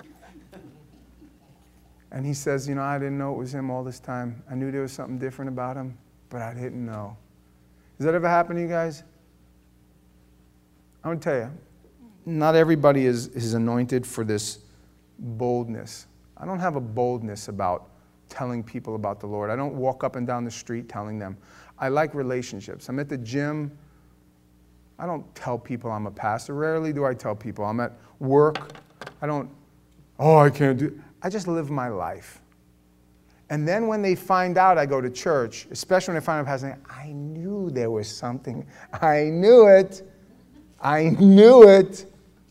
And he says, you know, I didn't know it was him all this time. I knew there was something different about him, but I didn't know. Has that ever happened to you guys? I'm going to tell you, not everybody is, is anointed for this boldness. I don't have a boldness about telling people about the Lord. I don't walk up and down the street telling them. I like relationships. I'm at the gym. I don't tell people I'm a pastor. Rarely do I tell people. I'm at work. I don't, oh, I can't do it. I just live my life. And then when they find out I go to church, especially when they find out pastor, I knew there was something. I knew it. I knew it.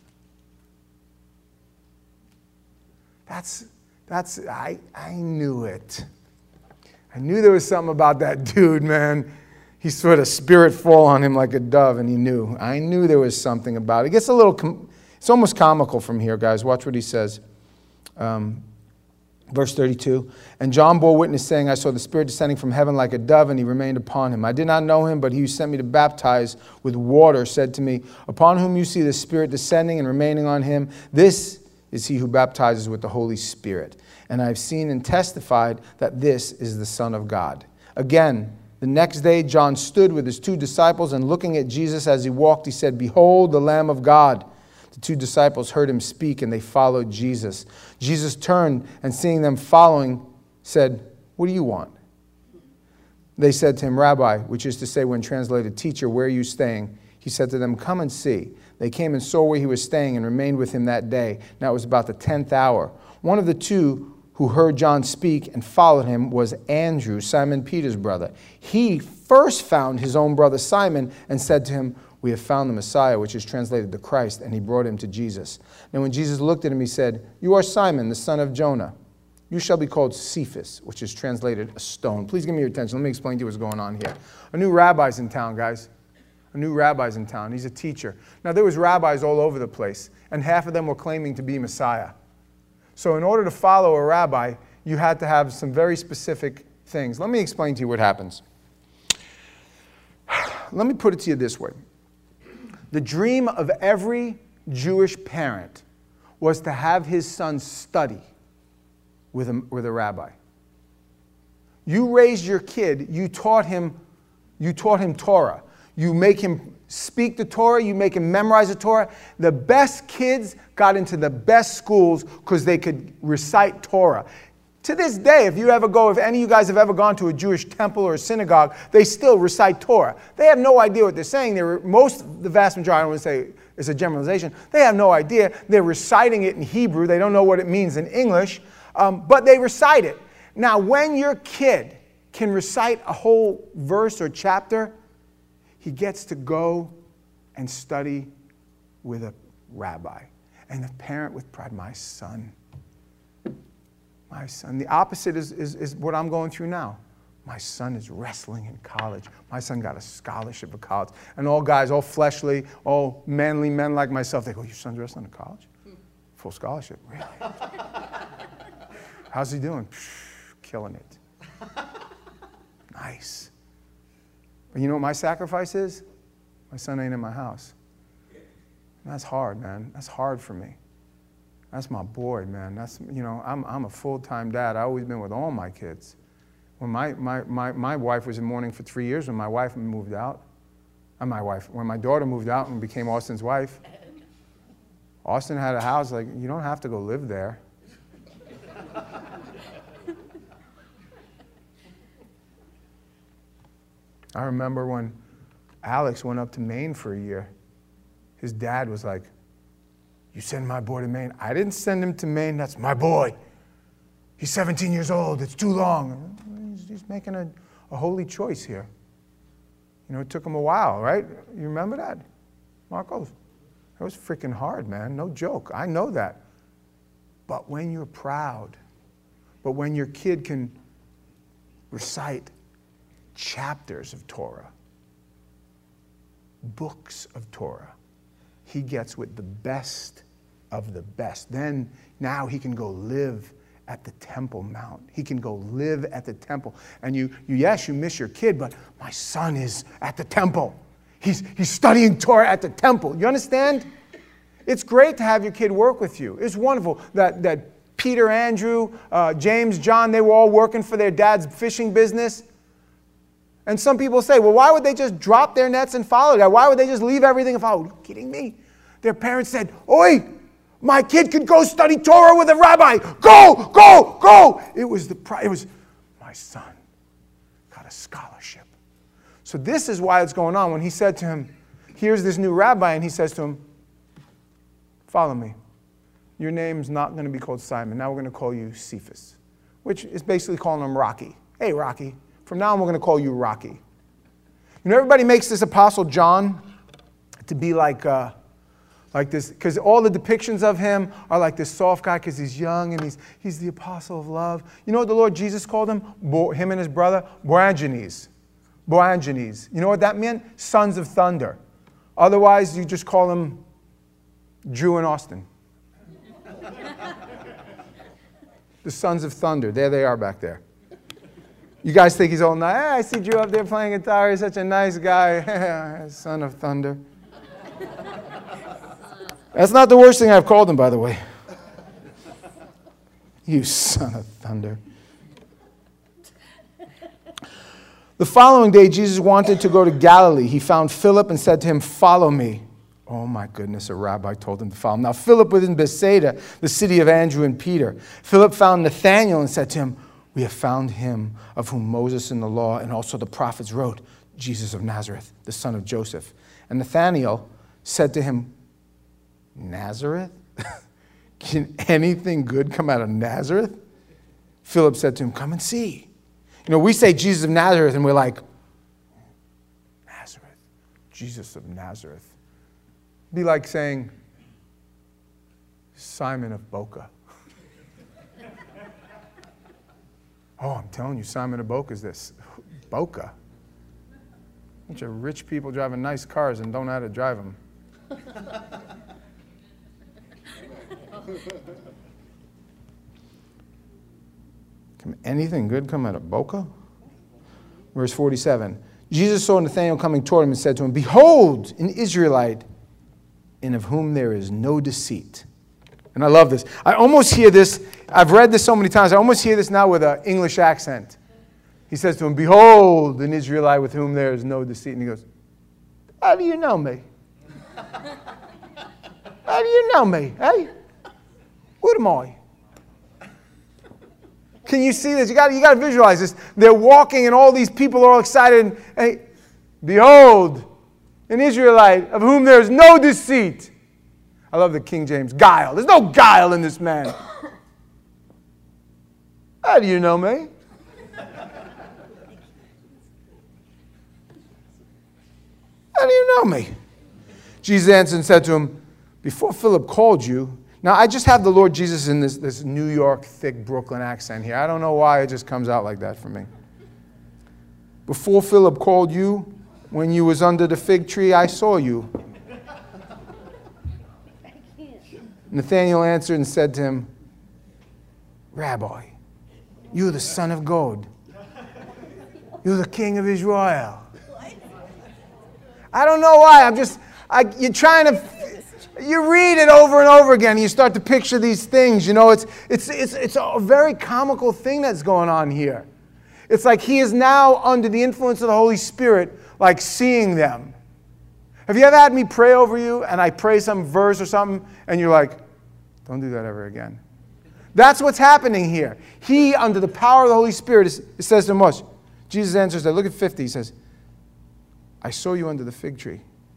That's, that's, I, I knew it. I knew there was something about that dude, man. He sort of spirit fall on him like a dove, and he knew. I knew there was something about it. It gets a little, com- it's almost comical from here, guys. Watch what he says. Um, verse thirty-two, "And John bore witness, saying, I saw the Spirit descending from heaven like a dove, and he remained upon him. I did not know him, but he who sent me to baptize with water said to me, Upon whom you see the Spirit descending and remaining on him, this is he who baptizes with the Holy Spirit. And I have seen and testified that this is the Son of God." Again, the next day John stood with his two disciples, and looking at Jesus as he walked, he said, "Behold, the Lamb of God." The two disciples heard him speak, and they followed Jesus. Jesus turned, and seeing them following, said, "What do you want?" They said to him, "Rabbi," which is to say, when translated, "Teacher, where are you staying?" He said to them, "Come and see." They came and saw where he was staying and remained with him that day. Now it was about the tenth hour. One of the two who heard John speak and followed him was Andrew, Simon Peter's brother. He first found his own brother Simon and said to him, "We have found the Messiah," which is translated the Christ, and he brought him to Jesus. Now when Jesus looked at him, he said, "You are Simon, the son of Jonah. You shall be called Cephas," which is translated a stone. Please give me your attention. Let me explain to you what's going on here. A new rabbi's in town, guys. A new rabbi's in town. He's a teacher. Now there was rabbis all over the place, and half of them were claiming to be Messiah. So in order to follow a rabbi, you had to have some very specific things. Let me explain to you what happens. Let me put it to you this way. The dream of every Jewish parent was to have his son study with a, with a rabbi. You raised your kid, you taught him, you taught him Torah. You make him speak the Torah, you make him memorize the Torah. The best kids got into the best schools because they could recite Torah. To this day, if you ever go, if any of you guys have ever gone to a Jewish temple or a synagogue, they still recite Torah. They have no idea what they're saying. They're, most, the vast majority, I don't want to say it's a generalization, they have no idea. They're reciting it in Hebrew. They don't know what it means in English, um, but they recite it. Now, when your kid can recite a whole verse or chapter, he gets to go and study with a rabbi. And the parent with pride, my son, my son. The opposite is, is, is what I'm going through now. My son is wrestling in college. My son got a scholarship for college. And all guys, all fleshly, all manly men like myself, they go, "Your son's wrestling in college? Full scholarship." Really? How's he doing? Killing it. Nice. But you know what my sacrifice is? My son ain't in my house. And that's hard, man. That's hard for me. That's my boy, man. That's, you know, I'm, I'm a full-time dad. I've always been with all my kids. When my, my, my, my wife was in mourning for three years when my wife moved out. And my wife, when my daughter moved out and became Austin's wife. Austin had a house, like, you don't have to go live there. I remember when Alex went up to Maine for a year, his dad was like, "You send my boy to Maine." I didn't send him to Maine. That's my boy. He's seventeen years old. It's too long. He's, he's making a, a holy choice here. You know, it took him a while, right? You remember that? Marcos? That was freaking hard, man. No joke. I know that. But when you're proud, but when your kid can recite chapters of Torah, books of Torah, he gets with the best of the best. Then now he can go live at the Temple Mount. He can go live at the temple. And you, you yes, you miss your kid, but my son is at the temple. He's, he's studying Torah at the temple. You understand? It's great to have your kid work with you. It's wonderful that, that Peter, Andrew, uh, James, John, they were all working for their dad's fishing business. And some people say, well, why would they just drop their nets and follow that? Why would they just leave everything and follow? Are you kidding me? Their parents said, oi, my kid could go study Torah with a rabbi. Go, go, go. It was the it was my son got a scholarship. So this is why it's going on. When he said to him, here's this new rabbi, and he says to him, follow me. Your name's not going to be called Simon. Now we're going to call you Cephas, which is basically calling him Rocky. Hey, Rocky. From now on, we're going to call you Rocky. You know, everybody makes this Apostle John to be like... Uh, Like this, because all the depictions of him are like this soft guy because he's young and he's, he's the apostle of love. You know what the Lord Jesus called him? Bo, him and his brother? Boanerges. Boanerges. You know what that meant? Sons of thunder. Otherwise, you just call them Drew and Austin. The sons of thunder. There they are back there. You guys think he's all nice? Hey, I see Drew up there playing guitar. He's such a nice guy. Son of thunder. That's not the worst thing I've called him, by the way. You son of thunder. The following day, Jesus wanted to go to Galilee. He found Philip and said to him, follow me. Oh my goodness, a rabbi told him to follow him. Now Philip was in Bethsaida, the city of Andrew and Peter. Philip found Nathanael and said to him, we have found him of whom Moses in the law and also the prophets wrote, Jesus of Nazareth, the son of Joseph. And Nathanael said to him, Nazareth? Can anything good come out of Nazareth? Philip said to him, come and see. You know, we say Jesus of Nazareth and we're like, Nazareth, Jesus of Nazareth. It'd be like saying, Simon of Boca. Oh, I'm telling you, Simon of Boca is this. Boca. A bunch of rich people driving nice cars and don't know how to drive them. Can anything good come out of Boca? Verse forty-seven. Jesus saw Nathanael coming toward him and said to him, behold, an Israelite, in of whom there is no deceit. And I love this. I almost hear this. I've read this so many times. I almost hear this now with an English accent. He says to him, behold, an Israelite with whom there is no deceit. And he goes, how do you know me? How do you know me? Hey? What am I? Can you see this? You got you got to visualize this. They're walking and all these people are all excited. And, hey, behold, an Israelite of whom there is no deceit. I love the King James. Guile. There's no guile in this man. How do you know me? How do you know me? Jesus answered and said to him, before Philip called you. Now, I just have the Lord Jesus in this, this New York, thick Brooklyn accent here. I don't know why it just comes out like that for me. Before Philip called you, when you was under the fig tree, I saw you. Nathanael answered and said to him, Rabbi, you're the Son of God. You're the King of Israel. I don't know why. I'm just, I, you're trying to... You read it over and over again, and you start to picture these things. You know, it's, it's, it's, it's a very comical thing that's going on here. It's like he is now under the influence of the Holy Spirit, like seeing them. Have you ever had me pray over you, and I pray some verse or something, and you're like, don't do that ever again? That's what's happening here. He, under the power of the Holy Spirit, is, it says to him, what? Jesus answers that. Look at fifty. He says, I saw you under the fig tree.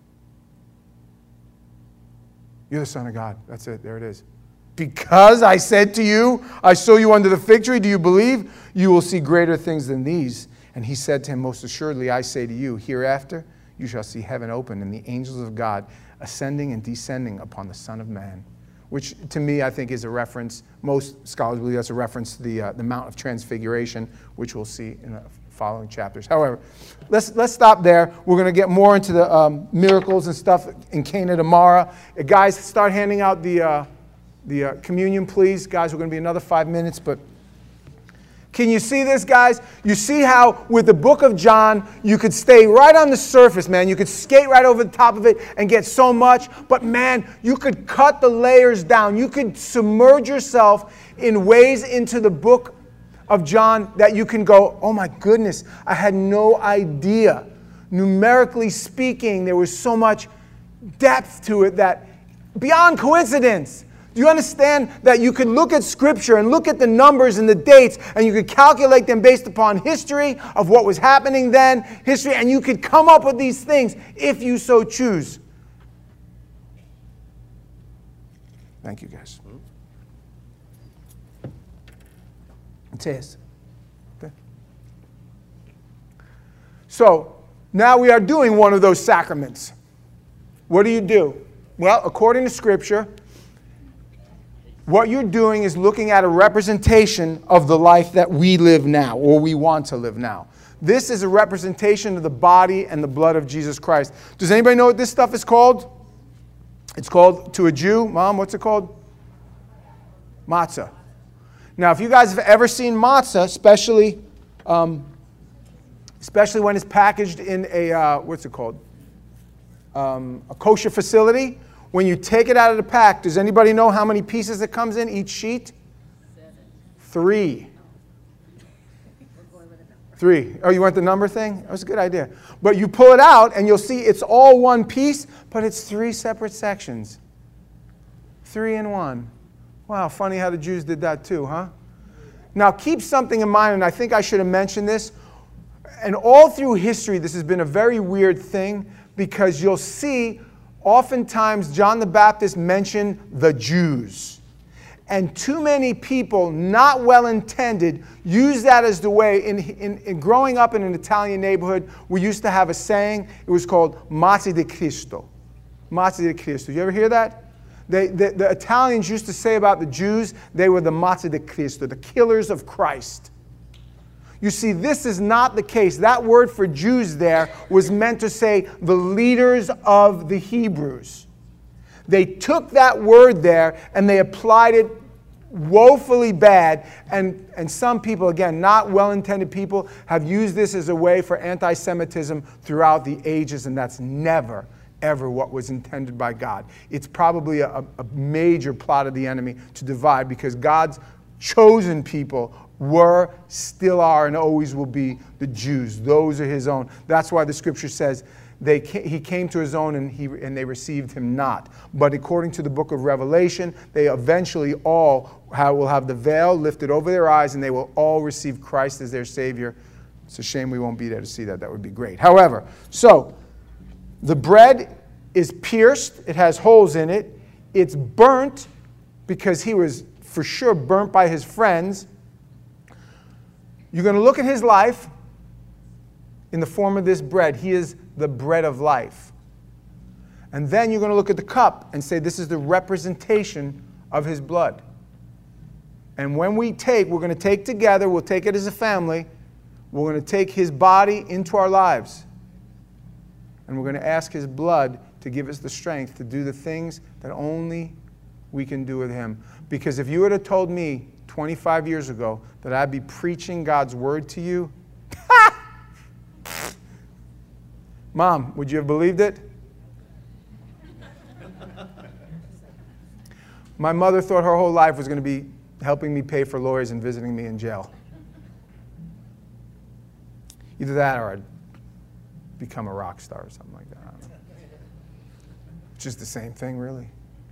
You're the Son of God. That's it. There it is. Because I said to you, I saw you under the fig tree, do you believe? You will see greater things than these. And he said to him, most assuredly, I say to you, hereafter you shall see heaven open and the angels of God ascending and descending upon the Son of Man. which to me I think is a reference, most scholars believe that's a reference to the, uh, the Mount of Transfiguration, which we'll see in the following chapters. However, let's, let's stop there. We're going to get more into the um, miracles and stuff in Cana tomorrow. Uh, guys, start handing out the, uh, the uh, communion, please. Guys, we're going to be another five minutes, but can you see this, guys? You see how with the book of John, you could stay right on the surface, man. You could skate right over the top of it and get so much. But, man, you could cut the layers down. You could submerge yourself in ways into the book of John that you can go, oh, my goodness, I had no idea. Numerically speaking, there was so much depth to it that beyond coincidence. Do you understand that you could look at Scripture and look at the numbers and the dates and you could calculate them based upon history of what was happening then, history, and you could come up with these things if you so choose. Thank you, guys. Matthias. Okay. So, now we are doing one of those sacraments. What do you do? Well, according to Scripture, what you're doing is looking at a representation of the life that we live now, or we want to live now. This is a representation of the body and the blood of Jesus Christ. Does anybody know what this stuff is called? It's called, to a Jew, Mom, what's it called? Matzah. Now, if you guys have ever seen matzah, especially, um, especially when it's packaged in a, uh, what's it called? Um, a kosher facility, when you take it out of the pack, does anybody know how many pieces it comes in, each sheet? Seven. Three. Three. Oh, you want the number thing? That was a good idea. But you pull it out, and you'll see it's all one piece, but it's three separate sections. Three in one. Wow, funny how the Jews did that too, huh? Now, keep something in mind, and I think I should have mentioned this. And all through history, this has been a very weird thing, because you'll see oftentimes John the Baptist mentioned the Jews. And too many people, not well intended, use that as the way. In, in, in growing up in an Italian neighborhood, we used to have a saying. It was called Mazzi di Cristo. Mazzi di Cristo. You ever hear that? They, the, the Italians used to say about the Jews, they were the Mazzi di Cristo, the killers of Christ. You see, this is not the case. That word for Jews there was meant to say the leaders of the Hebrews. They took that word there and they applied it woefully bad. And, and some people, again, not well-intended people, have used this as a way for anti-Semitism throughout the ages, and that's never, ever what was intended by God. It's probably a, a major plot of the enemy to divide, because God's chosen people were, still are, and always will be the Jews. Those are his own. That's why the Scripture says they came, he came to his own and, he, and they received him not. But according to the book of Revelation, they eventually all have, will have the veil lifted over their eyes, and they will all receive Christ as their Savior. It's a shame we won't be there to see that. That would be great. However, so the bread is pierced. It has holes in it. It's burnt because he was for sure burnt by his friends. You're going to look at his life in the form of this bread. He is the bread of life. And then you're going to look at the cup and say, this is the representation of his blood. And when we take, we're going to take together, we'll take it as a family, we're going to take his body into our lives. And we're going to ask his blood to give us the strength to do the things that only we can do with him. Because if you would have told me twenty-five years ago that I'd be preaching God's word to you, Mom, would you have believed it? My mother thought her whole life was going to be helping me pay for lawyers and visiting me in jail. Either that or I'd become a rock star or something like that. I don't know. It's just the same thing, really.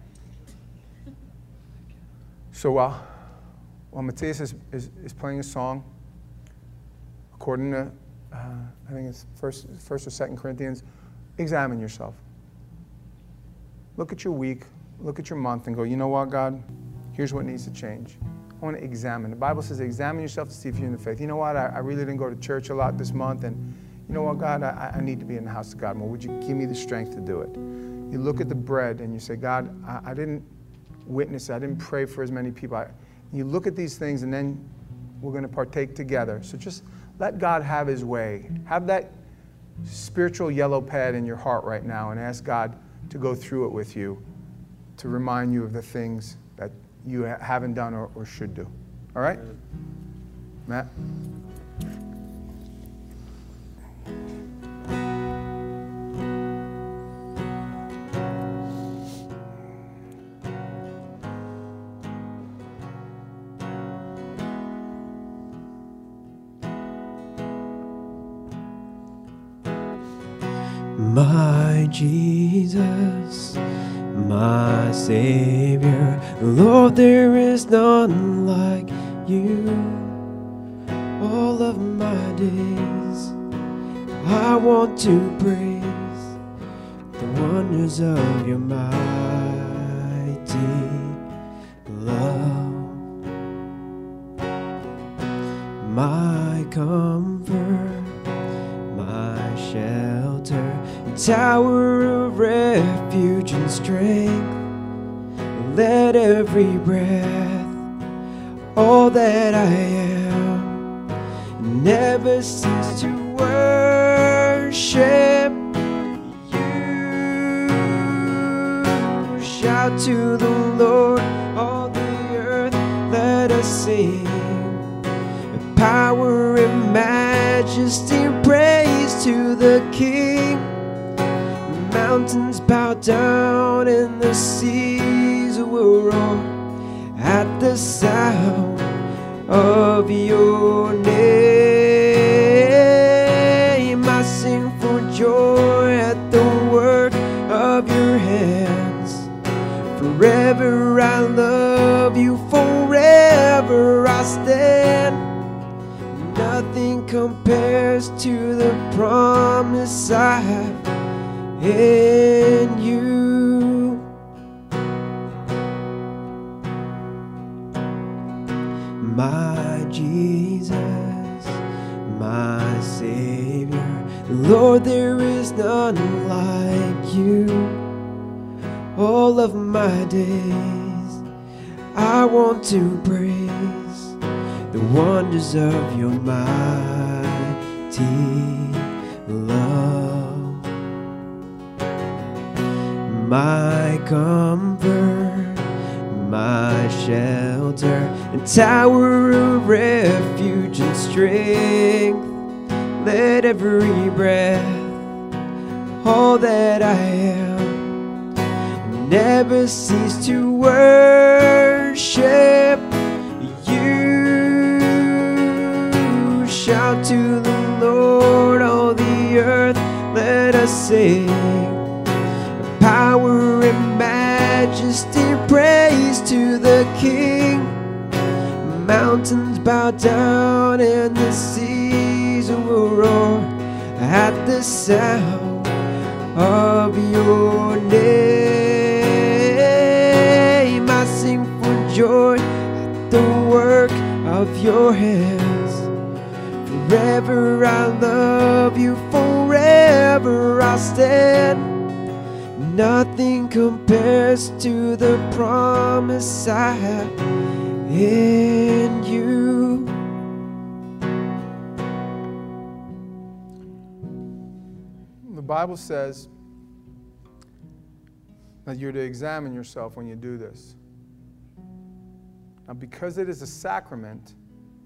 So while, while Matthias is, is, is playing a song, according to, uh, I think it's first, first or Second Corinthians, examine yourself. Look at your week, look at your month, and go, you know what, God? Here's what needs to change. I want to examine. The Bible says examine yourself to see if you're in the faith. You know what? I, I really didn't go to church a lot this month, and you know what, God? I, I need to be in the house of God more. Would you give me the strength to do it? You look at the bread and you say, God, I, I didn't witness. I didn't pray for as many people. I, you look at these things, and then we're going to partake together. So just let God have his way. Have that spiritual yellow pad in your heart right now and ask God to go through it with you, to remind you of the things that you ha- haven't done or, or should do. All right? Matt? My Jesus, my Savior, Lord, there is none like you. All of my days I want to praise the wonders of your mighty love. My comfort, my shelter, tower of refuge and strength. Let every breath, all that I am, never cease to worship you. Shout to the Lord, all the earth, let us sing. Power and majesty, praise to the King. Mountains bow down and the seas will roar at the sound of your name. I sing for joy at the work of your hands. Forever I love you, forever I stand. Nothing compares to the promise I have in you. My Jesus, my Savior, Lord, there is none like you. All of my days I want to praise the wonders of your mighty love. My comfort, my shelter, and tower of refuge and strength. Let every breath, all that I am, never cease to worship you. Shout to the Lord, all the earth, let us sing. Power and majesty, praise to the King. Mountains bow down and the seas will roar at the sound of your name. I sing for joy at the work of your hands. Forever I love you, forever I stand. Nothing compares to the promise I have in you. The Bible says that you're to examine yourself when you do this. Now, because it is a sacrament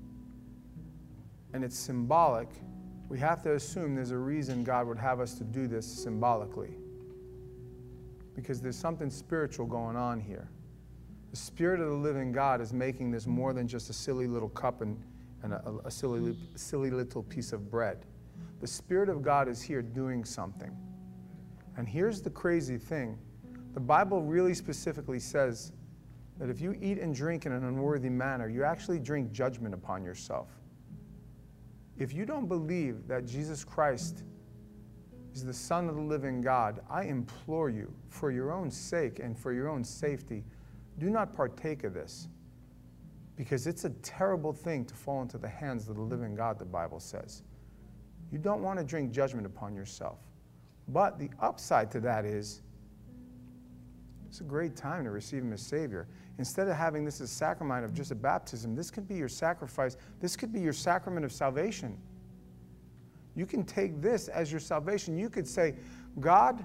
and it's symbolic, we have to assume there's a reason God would have us to do this symbolically. Because there's something spiritual going on here. The Spirit of the living God is making this more than just a silly little cup and, and a, a silly, silly little piece of bread. The Spirit of God is here doing something. And here's the crazy thing. The Bible really specifically says that if you eat and drink in an unworthy manner, you actually drink judgment upon yourself. If you don't believe that Jesus Christ is the Son of the living God, I implore you, for your own sake and for your own safety, do not partake of this. Because it's a terrible thing to fall into the hands of the living God, the Bible says. You don't want to drink judgment upon yourself. But the upside to that is, It's a great time to receive him as Savior. Instead of having this as a sacrament of just a baptism, this could be your sacrifice. This could be your sacrament of salvation. You can take this as your salvation. You could say, God,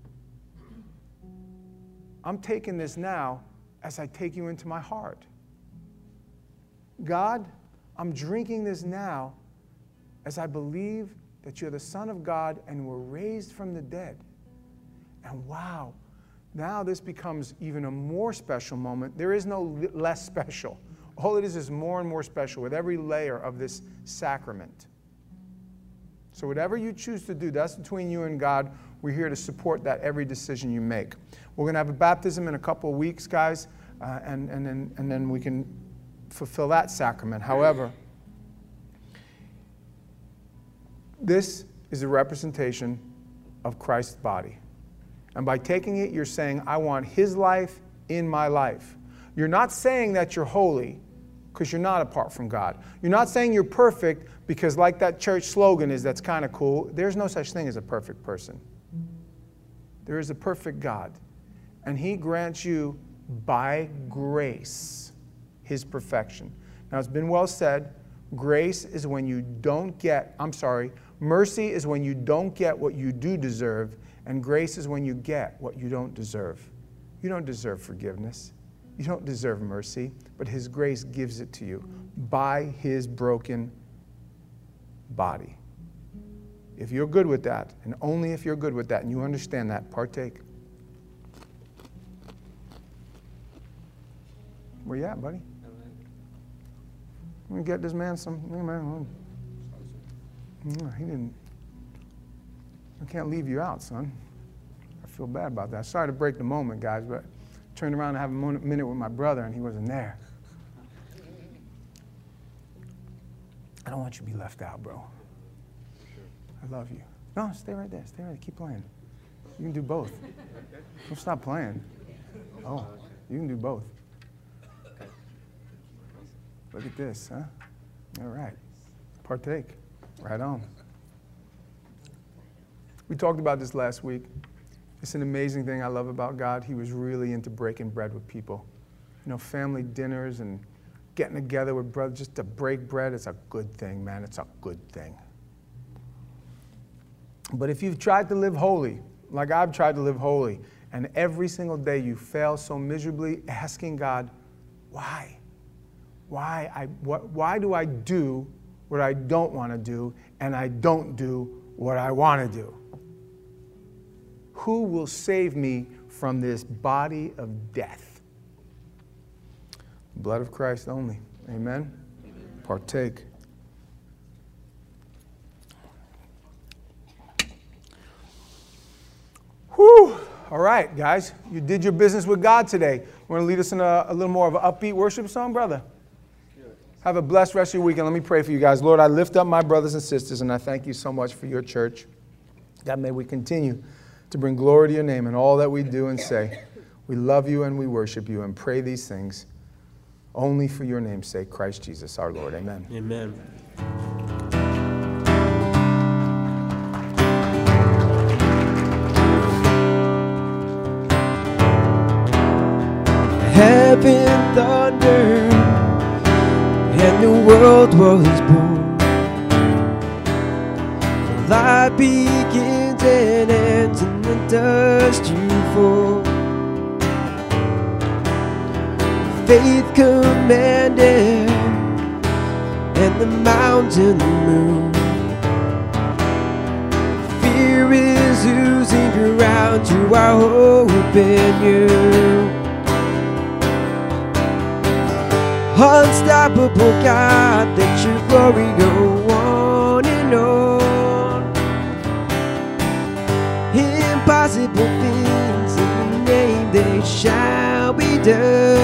I'm taking this now as I take you into my heart. God, I'm drinking this now as I believe that you're the Son of God and were raised from the dead. And wow, now this becomes even a more special moment. There is no less special. All it is is more and more special with every layer of this sacrament. So whatever you choose to do, that's between you and God. We're here to support that every decision you make. We're going to have a baptism in a couple of weeks, guys, uh, and, and, then, and then we can fulfill that sacrament. However, this is a representation of Christ's body. And by taking it, you're saying, I want his life in my life. You're not saying that you're holy, because you're not apart from God. You're not saying you're perfect, because like that church slogan is, that's kind of cool. There's no such thing as a perfect person. There is a perfect God. And he grants you, by grace, his perfection. Now, it's been well said, grace is when you don't get, I'm sorry, mercy is when you don't get what you do deserve, and grace is when you get what you don't deserve. You don't deserve forgiveness. You don't deserve mercy, but his grace gives it to you by his broken body. If you're good with that, and only if you're good with that, and you understand that, partake. Where you at, buddy? Let me get this man some. Man, no, he didn't. I can't leave you out, son. I feel bad about that. Sorry to break the moment, guys, but I turned around and have a minute with my brother, and he wasn't there. I don't want you to be left out, bro. I love you. No, stay right there. Stay right there. Keep playing. You can do both. Don't stop playing. Oh, you can do both. Look at this, huh? All right. Partake. Right on. We talked about this last week. It's an amazing thing I love about God. He was really into breaking bread with people. You know, family dinners and getting together with brothers just to break bread. It's a good thing, man. It's a good thing. But if you've tried to live holy, like I've tried to live holy, and every single day you fail so miserably, asking God, why? Why, I, what, why do I do what I don't want to do, and I don't do what I want to do? Who will save me from this body of death? The blood of Christ only. Amen? Amen. Partake. Whew. All right, guys. You did your business with God today. Want to lead us in a, a little more of an upbeat worship song, brother? Have a blessed rest of your weekend. Let me pray for you guys. Lord, I lift up my brothers and sisters, and I thank you so much for your church. God, may we continue to bring glory to your name in all that we do and say. We love you and we worship you and pray these things only for your name's sake, Christ Jesus, our Lord. Amen. Amen. Heaven thundered and the world was born. Light begins and ends in the dust you fall. Faith commanded and the mountain moved. Fear is oozing around you, I hope in you. Unstoppable God, let your glory go on and on. Impossible things in the name, they shall be done.